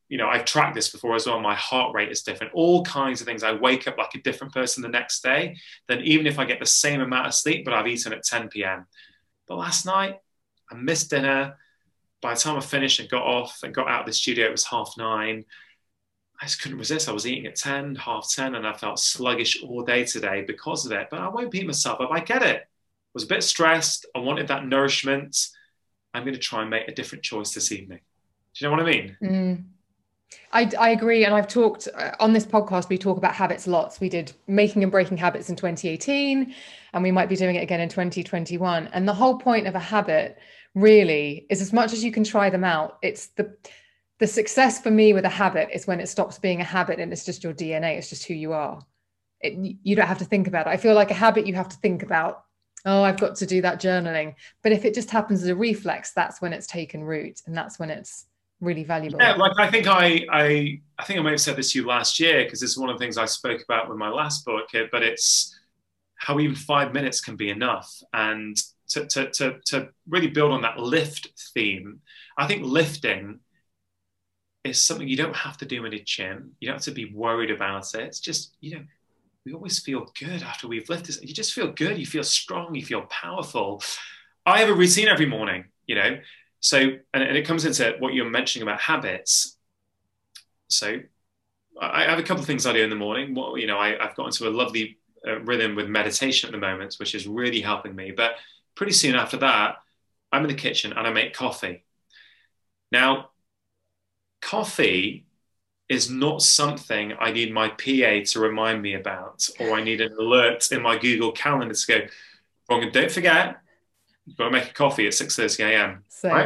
I've tracked this before as well. My heart rate is different, all kinds of things. I wake up like a different person the next day than even if I get the same amount of sleep, but I've eaten at 10 p.m. But last night I missed dinner. By the time I finished and got off and got out of the studio, it was 9:30. I just couldn't resist. I was eating at 10, 9:30, and I felt sluggish all day today because of it. But I won't beat myself up. I get it. I was a bit stressed. I wanted that nourishment. I'm going to try and make a different choice this evening. Do you know what I mean? I agree. And I've talked on this podcast, we talk about habits lots. We did making and breaking habits in 2018, and we might be doing it again in 2021. And the whole point of a habit really is, as much as you can try them out, it's the success for me with a habit is when it stops being a habit and it's just your DNA. It's just who you are. You don't have to think about it. I feel like a habit you have to think about. Oh, I've got to do that journaling. But if it just happens as a reflex, that's when it's taken root, and that's when it's really valuable. Yeah, like I think I may have said this to you last year, because it's one of the things I spoke about with my last book, but it's how even 5 minutes can be enough. And to really build on that lift theme, I think lifting is something you don't have to do in a gym. You don't have to be worried about it. It's just, we always feel good after we've lifted. You just feel good. You feel strong. You feel powerful. I have a routine every morning, So, and it comes into what you're mentioning about habits. So I have a couple of things I do in the morning. Well, I've got into a lovely rhythm with meditation at the moment, which is really helping me. But pretty soon after that, I'm in the kitchen and I make coffee. Now, coffee is not something I need my PA to remind me about, or I need an alert in my Google Calendar to go, Ron, don't forget, you've got to make a coffee at 6:30 a.m.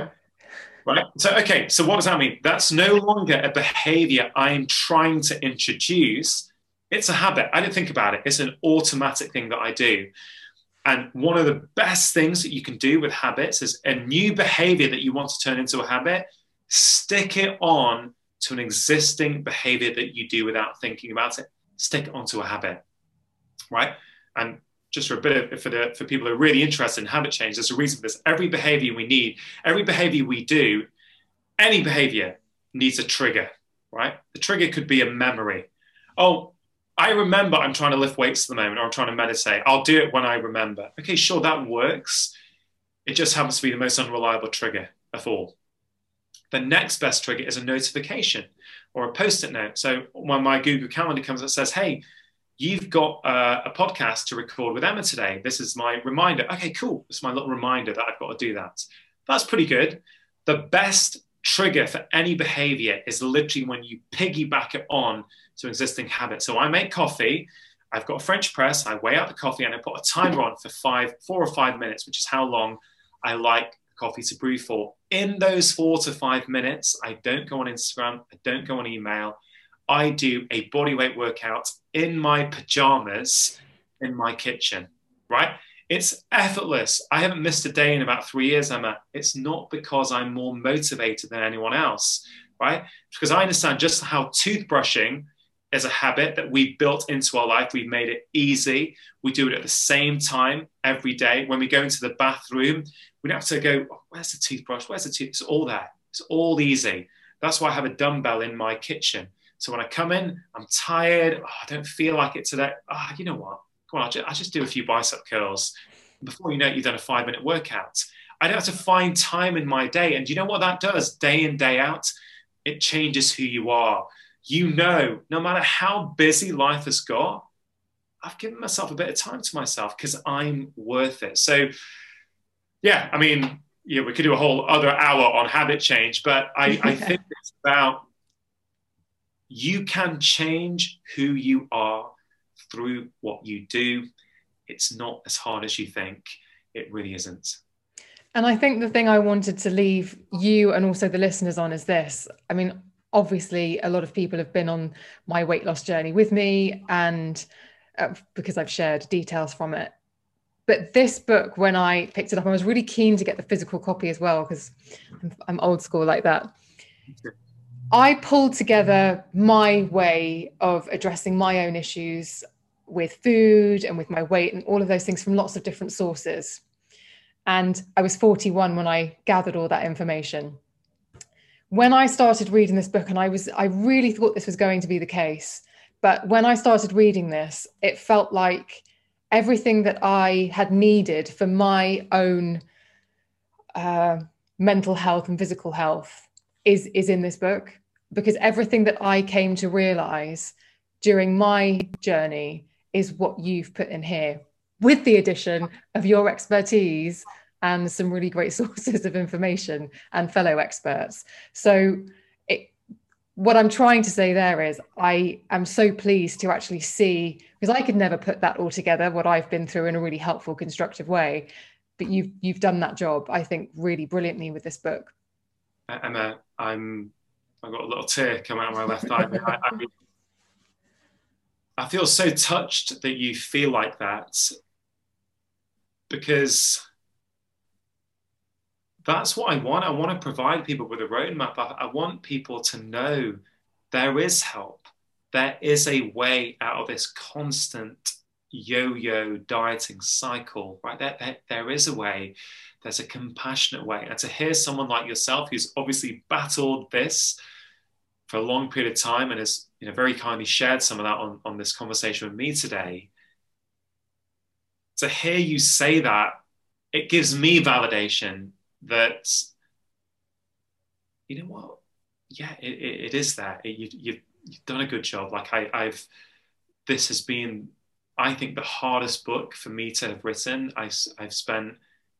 Right. So, okay. So what does that mean? That's no longer a behavior I'm trying to introduce. It's a habit. I don't think about it. It's an automatic thing that I do. And one of the best things that you can do with habits is a new behavior that you want to turn into a habit, stick it on to an existing behavior that you do without thinking about it. Stick it onto a habit, right? And just for a bit of, for people who are really interested in habit change, there's a reason for this. Every behavior we need, every behavior we do, any behavior needs a trigger, right? The trigger could be a memory. Oh, I remember I'm trying to lift weights at the moment, or I'm trying to meditate. I'll do it when I remember. Okay, sure, that works. It just happens to be the most unreliable trigger of all. The next best trigger is a notification or a post-it note. So when my Google Calendar comes and says, hey, you've got a podcast to record with Emma today. This is my reminder. Okay, cool. It's my little reminder that I've got to do that. That's pretty good. The best trigger for any behavior is literally when you piggyback it on to an existing habit. So I make coffee. I've got a French press. I weigh out the coffee and I put a timer on for 4 or 5 minutes, which is how long I like coffee to brew for. In those 4 to 5 minutes, I don't go on Instagram. I don't go on email. I do a bodyweight workout in my pajamas in my kitchen, right? It's effortless. I haven't missed a day in about 3 years, Emma. It's not because I'm more motivated than anyone else, right? Because I understand just how toothbrushing is a habit that we've built into our life. We've made it easy. We do it at the same time every day. When we go into the bathroom, we don't have to go, oh, where's the toothbrush? Where's the tooth? It's all there. It's all easy. That's why I have a dumbbell in my kitchen. So when I come in, I'm tired. Oh, I don't feel like it today. You know what? Come on, I'll just do a few bicep curls. Before you know it, you've done a 5-minute workout. I don't have to find time in my day. And you know what that does? Day in, day out, it changes who you are. No matter how busy life has got, I've given myself a bit of time to myself because I'm worth it. So, yeah, I mean, we could do a whole other hour on habit change, but I think it's about you can change who you are through what you do. It's not as hard as you think. It really isn't. And I think the thing I wanted to leave you and also the listeners on is this. I mean, obviously, a lot of people have been on my weight loss journey with me, and because I've shared details from it. But this book, when I picked it up, I was really keen to get the physical copy as well, because I'm old school like that. I pulled together my way of addressing my own issues with food and with my weight and all of those things from lots of different sources. And I was 41 when I gathered all that information. when I started reading this book, and I really thought this was going to be the case, but when I started reading this, it felt like everything that I had needed for my own mental health and physical health is in this book, because everything that I came to realize during my journey is what you've put in here, with the addition of your expertise and some really great sources of information and fellow experts. So what I'm trying to say there is I am so pleased to actually see, because I could never put that all together, what I've been through, in a really helpful, constructive way. But you've done that job, I think, really brilliantly with this book. Emma, I've got a little tear coming out of my left eye. I feel so touched that you feel like that, because that's what I want. I want to provide people with a roadmap. I want people to know there is help. There is a way out of this constant yo-yo dieting cycle, right? There is a way. There's a compassionate way. And to hear someone like yourself, who's obviously battled this for a long period of time and has, very kindly shared some of that on this conversation with me today, to hear you say that, it gives me validation that, you know what? Yeah, it is there. You've done a good job. Like this has been, I think, the hardest book for me to have written. I've spent,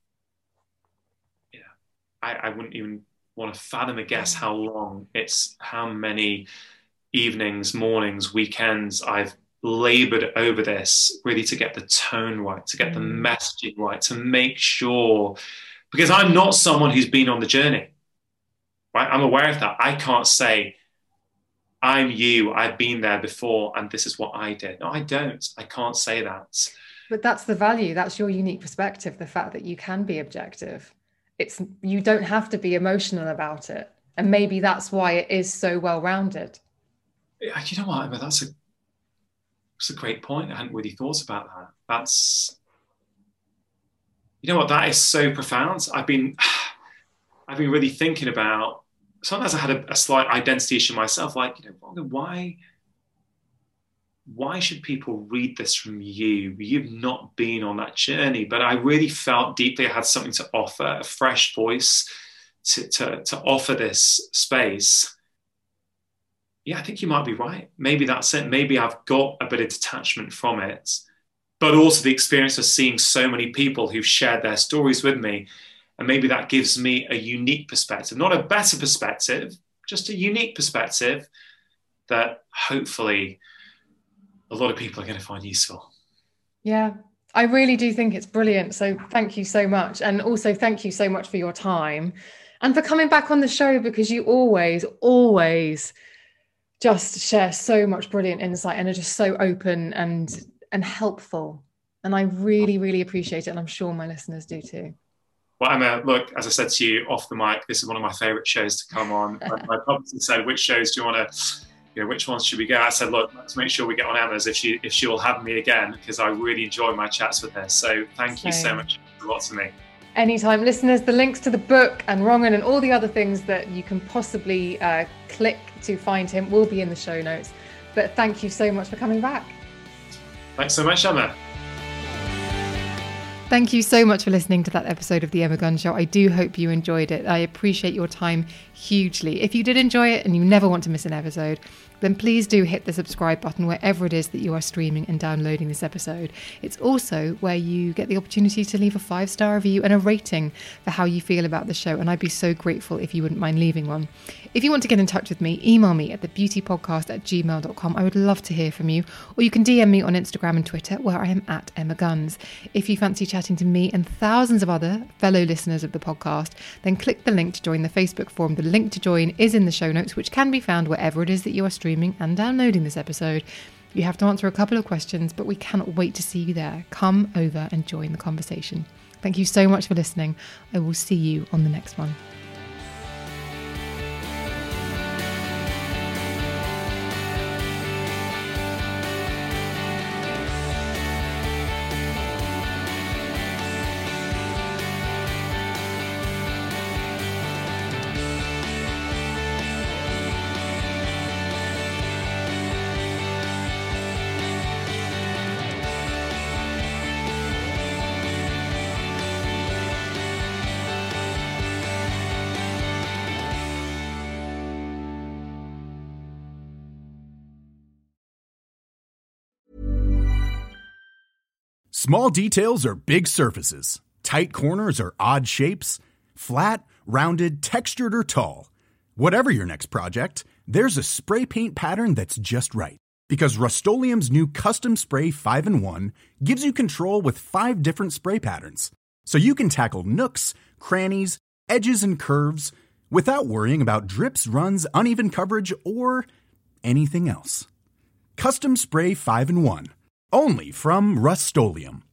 I wouldn't even want to fathom a guess how long. It's how many evenings, mornings, weekends I've labored over this, really to get the tone right, to get the messaging right, to make sure, because I'm not someone who's been on the journey, right? I'm aware of that. I can't say, I'm you, I've been there before, and this is what I did. No, I don't. I can't say that. But that's the value. That's your unique perspective, the fact that you can be objective. You don't have to be emotional about it. And maybe that's why it is so well-rounded. You know what, Emma, that's a great point. I hadn't really thought about that. You know what, that is so profound. I've been really thinking about, sometimes I had a slight identity issue myself, like, why should people read this from you? You've not been on that journey. But I really felt deeply I had something to offer, a fresh voice to offer this space. Yeah, I think you might be right. Maybe that's it. Maybe I've got a bit of detachment from it, but also the experience of seeing so many people who've shared their stories with me. And maybe that gives me a unique perspective, not a better perspective, just a unique perspective that hopefully a lot of people are going to find useful. Yeah, I really do think it's brilliant. So thank you so much. And also thank you so much for your time and for coming back on the show, because you always just share so much brilliant insight and are just so open and helpful. And I really, really appreciate it. And I'm sure my listeners do too. Well, Emma, look, as I said to you off the mic, this is one of my favorite shows to come on. My publicist said, which shows do you want to, which ones should we get? I said, look, let's make sure we get on Emma's if she will have me again, because I really enjoy my chats with her. So thank you so much. It means a lot to me. Anytime. Listeners, the links to the book and Wrongen and all the other things that you can possibly click to find him will be in the show notes. But thank you so much for coming back. Thanks so much, Emma. Thank you so much for listening to that episode of The Emma Guns Show. I do hope you enjoyed it. I appreciate your time hugely. If you did enjoy it and you never want to miss an episode, then please do hit the subscribe button wherever it is that you are streaming and downloading this episode. It's also where you get the opportunity to leave a 5-star review and a rating for how you feel about the show, and I'd be so grateful if you wouldn't mind leaving one. If you want to get in touch with me, email me at thebeautypodcast@gmail.com. I would love to hear from you. Or you can DM me on Instagram and Twitter, where I am at Emma Guns. If you fancy chatting to me and thousands of other fellow listeners of the podcast, then click the link to join the Facebook forum. The link to join is in the show notes, which can be found wherever it is that you are streaming and downloading this episode. You have to answer a couple of questions, but we cannot wait to see you there. Come over and join the conversation. Thank you so much for listening. I will see you on the next one. Small details or big surfaces, tight corners or odd shapes, flat, rounded, textured, or tall. Whatever your next project, there's a spray paint pattern that's just right. Because Rust-Oleum's new Custom Spray 5-in-1 gives you control with 5 different spray patterns. So you can tackle nooks, crannies, edges, and curves without worrying about drips, runs, uneven coverage, or anything else. Custom Spray 5-in-1. Only from Rust-Oleum.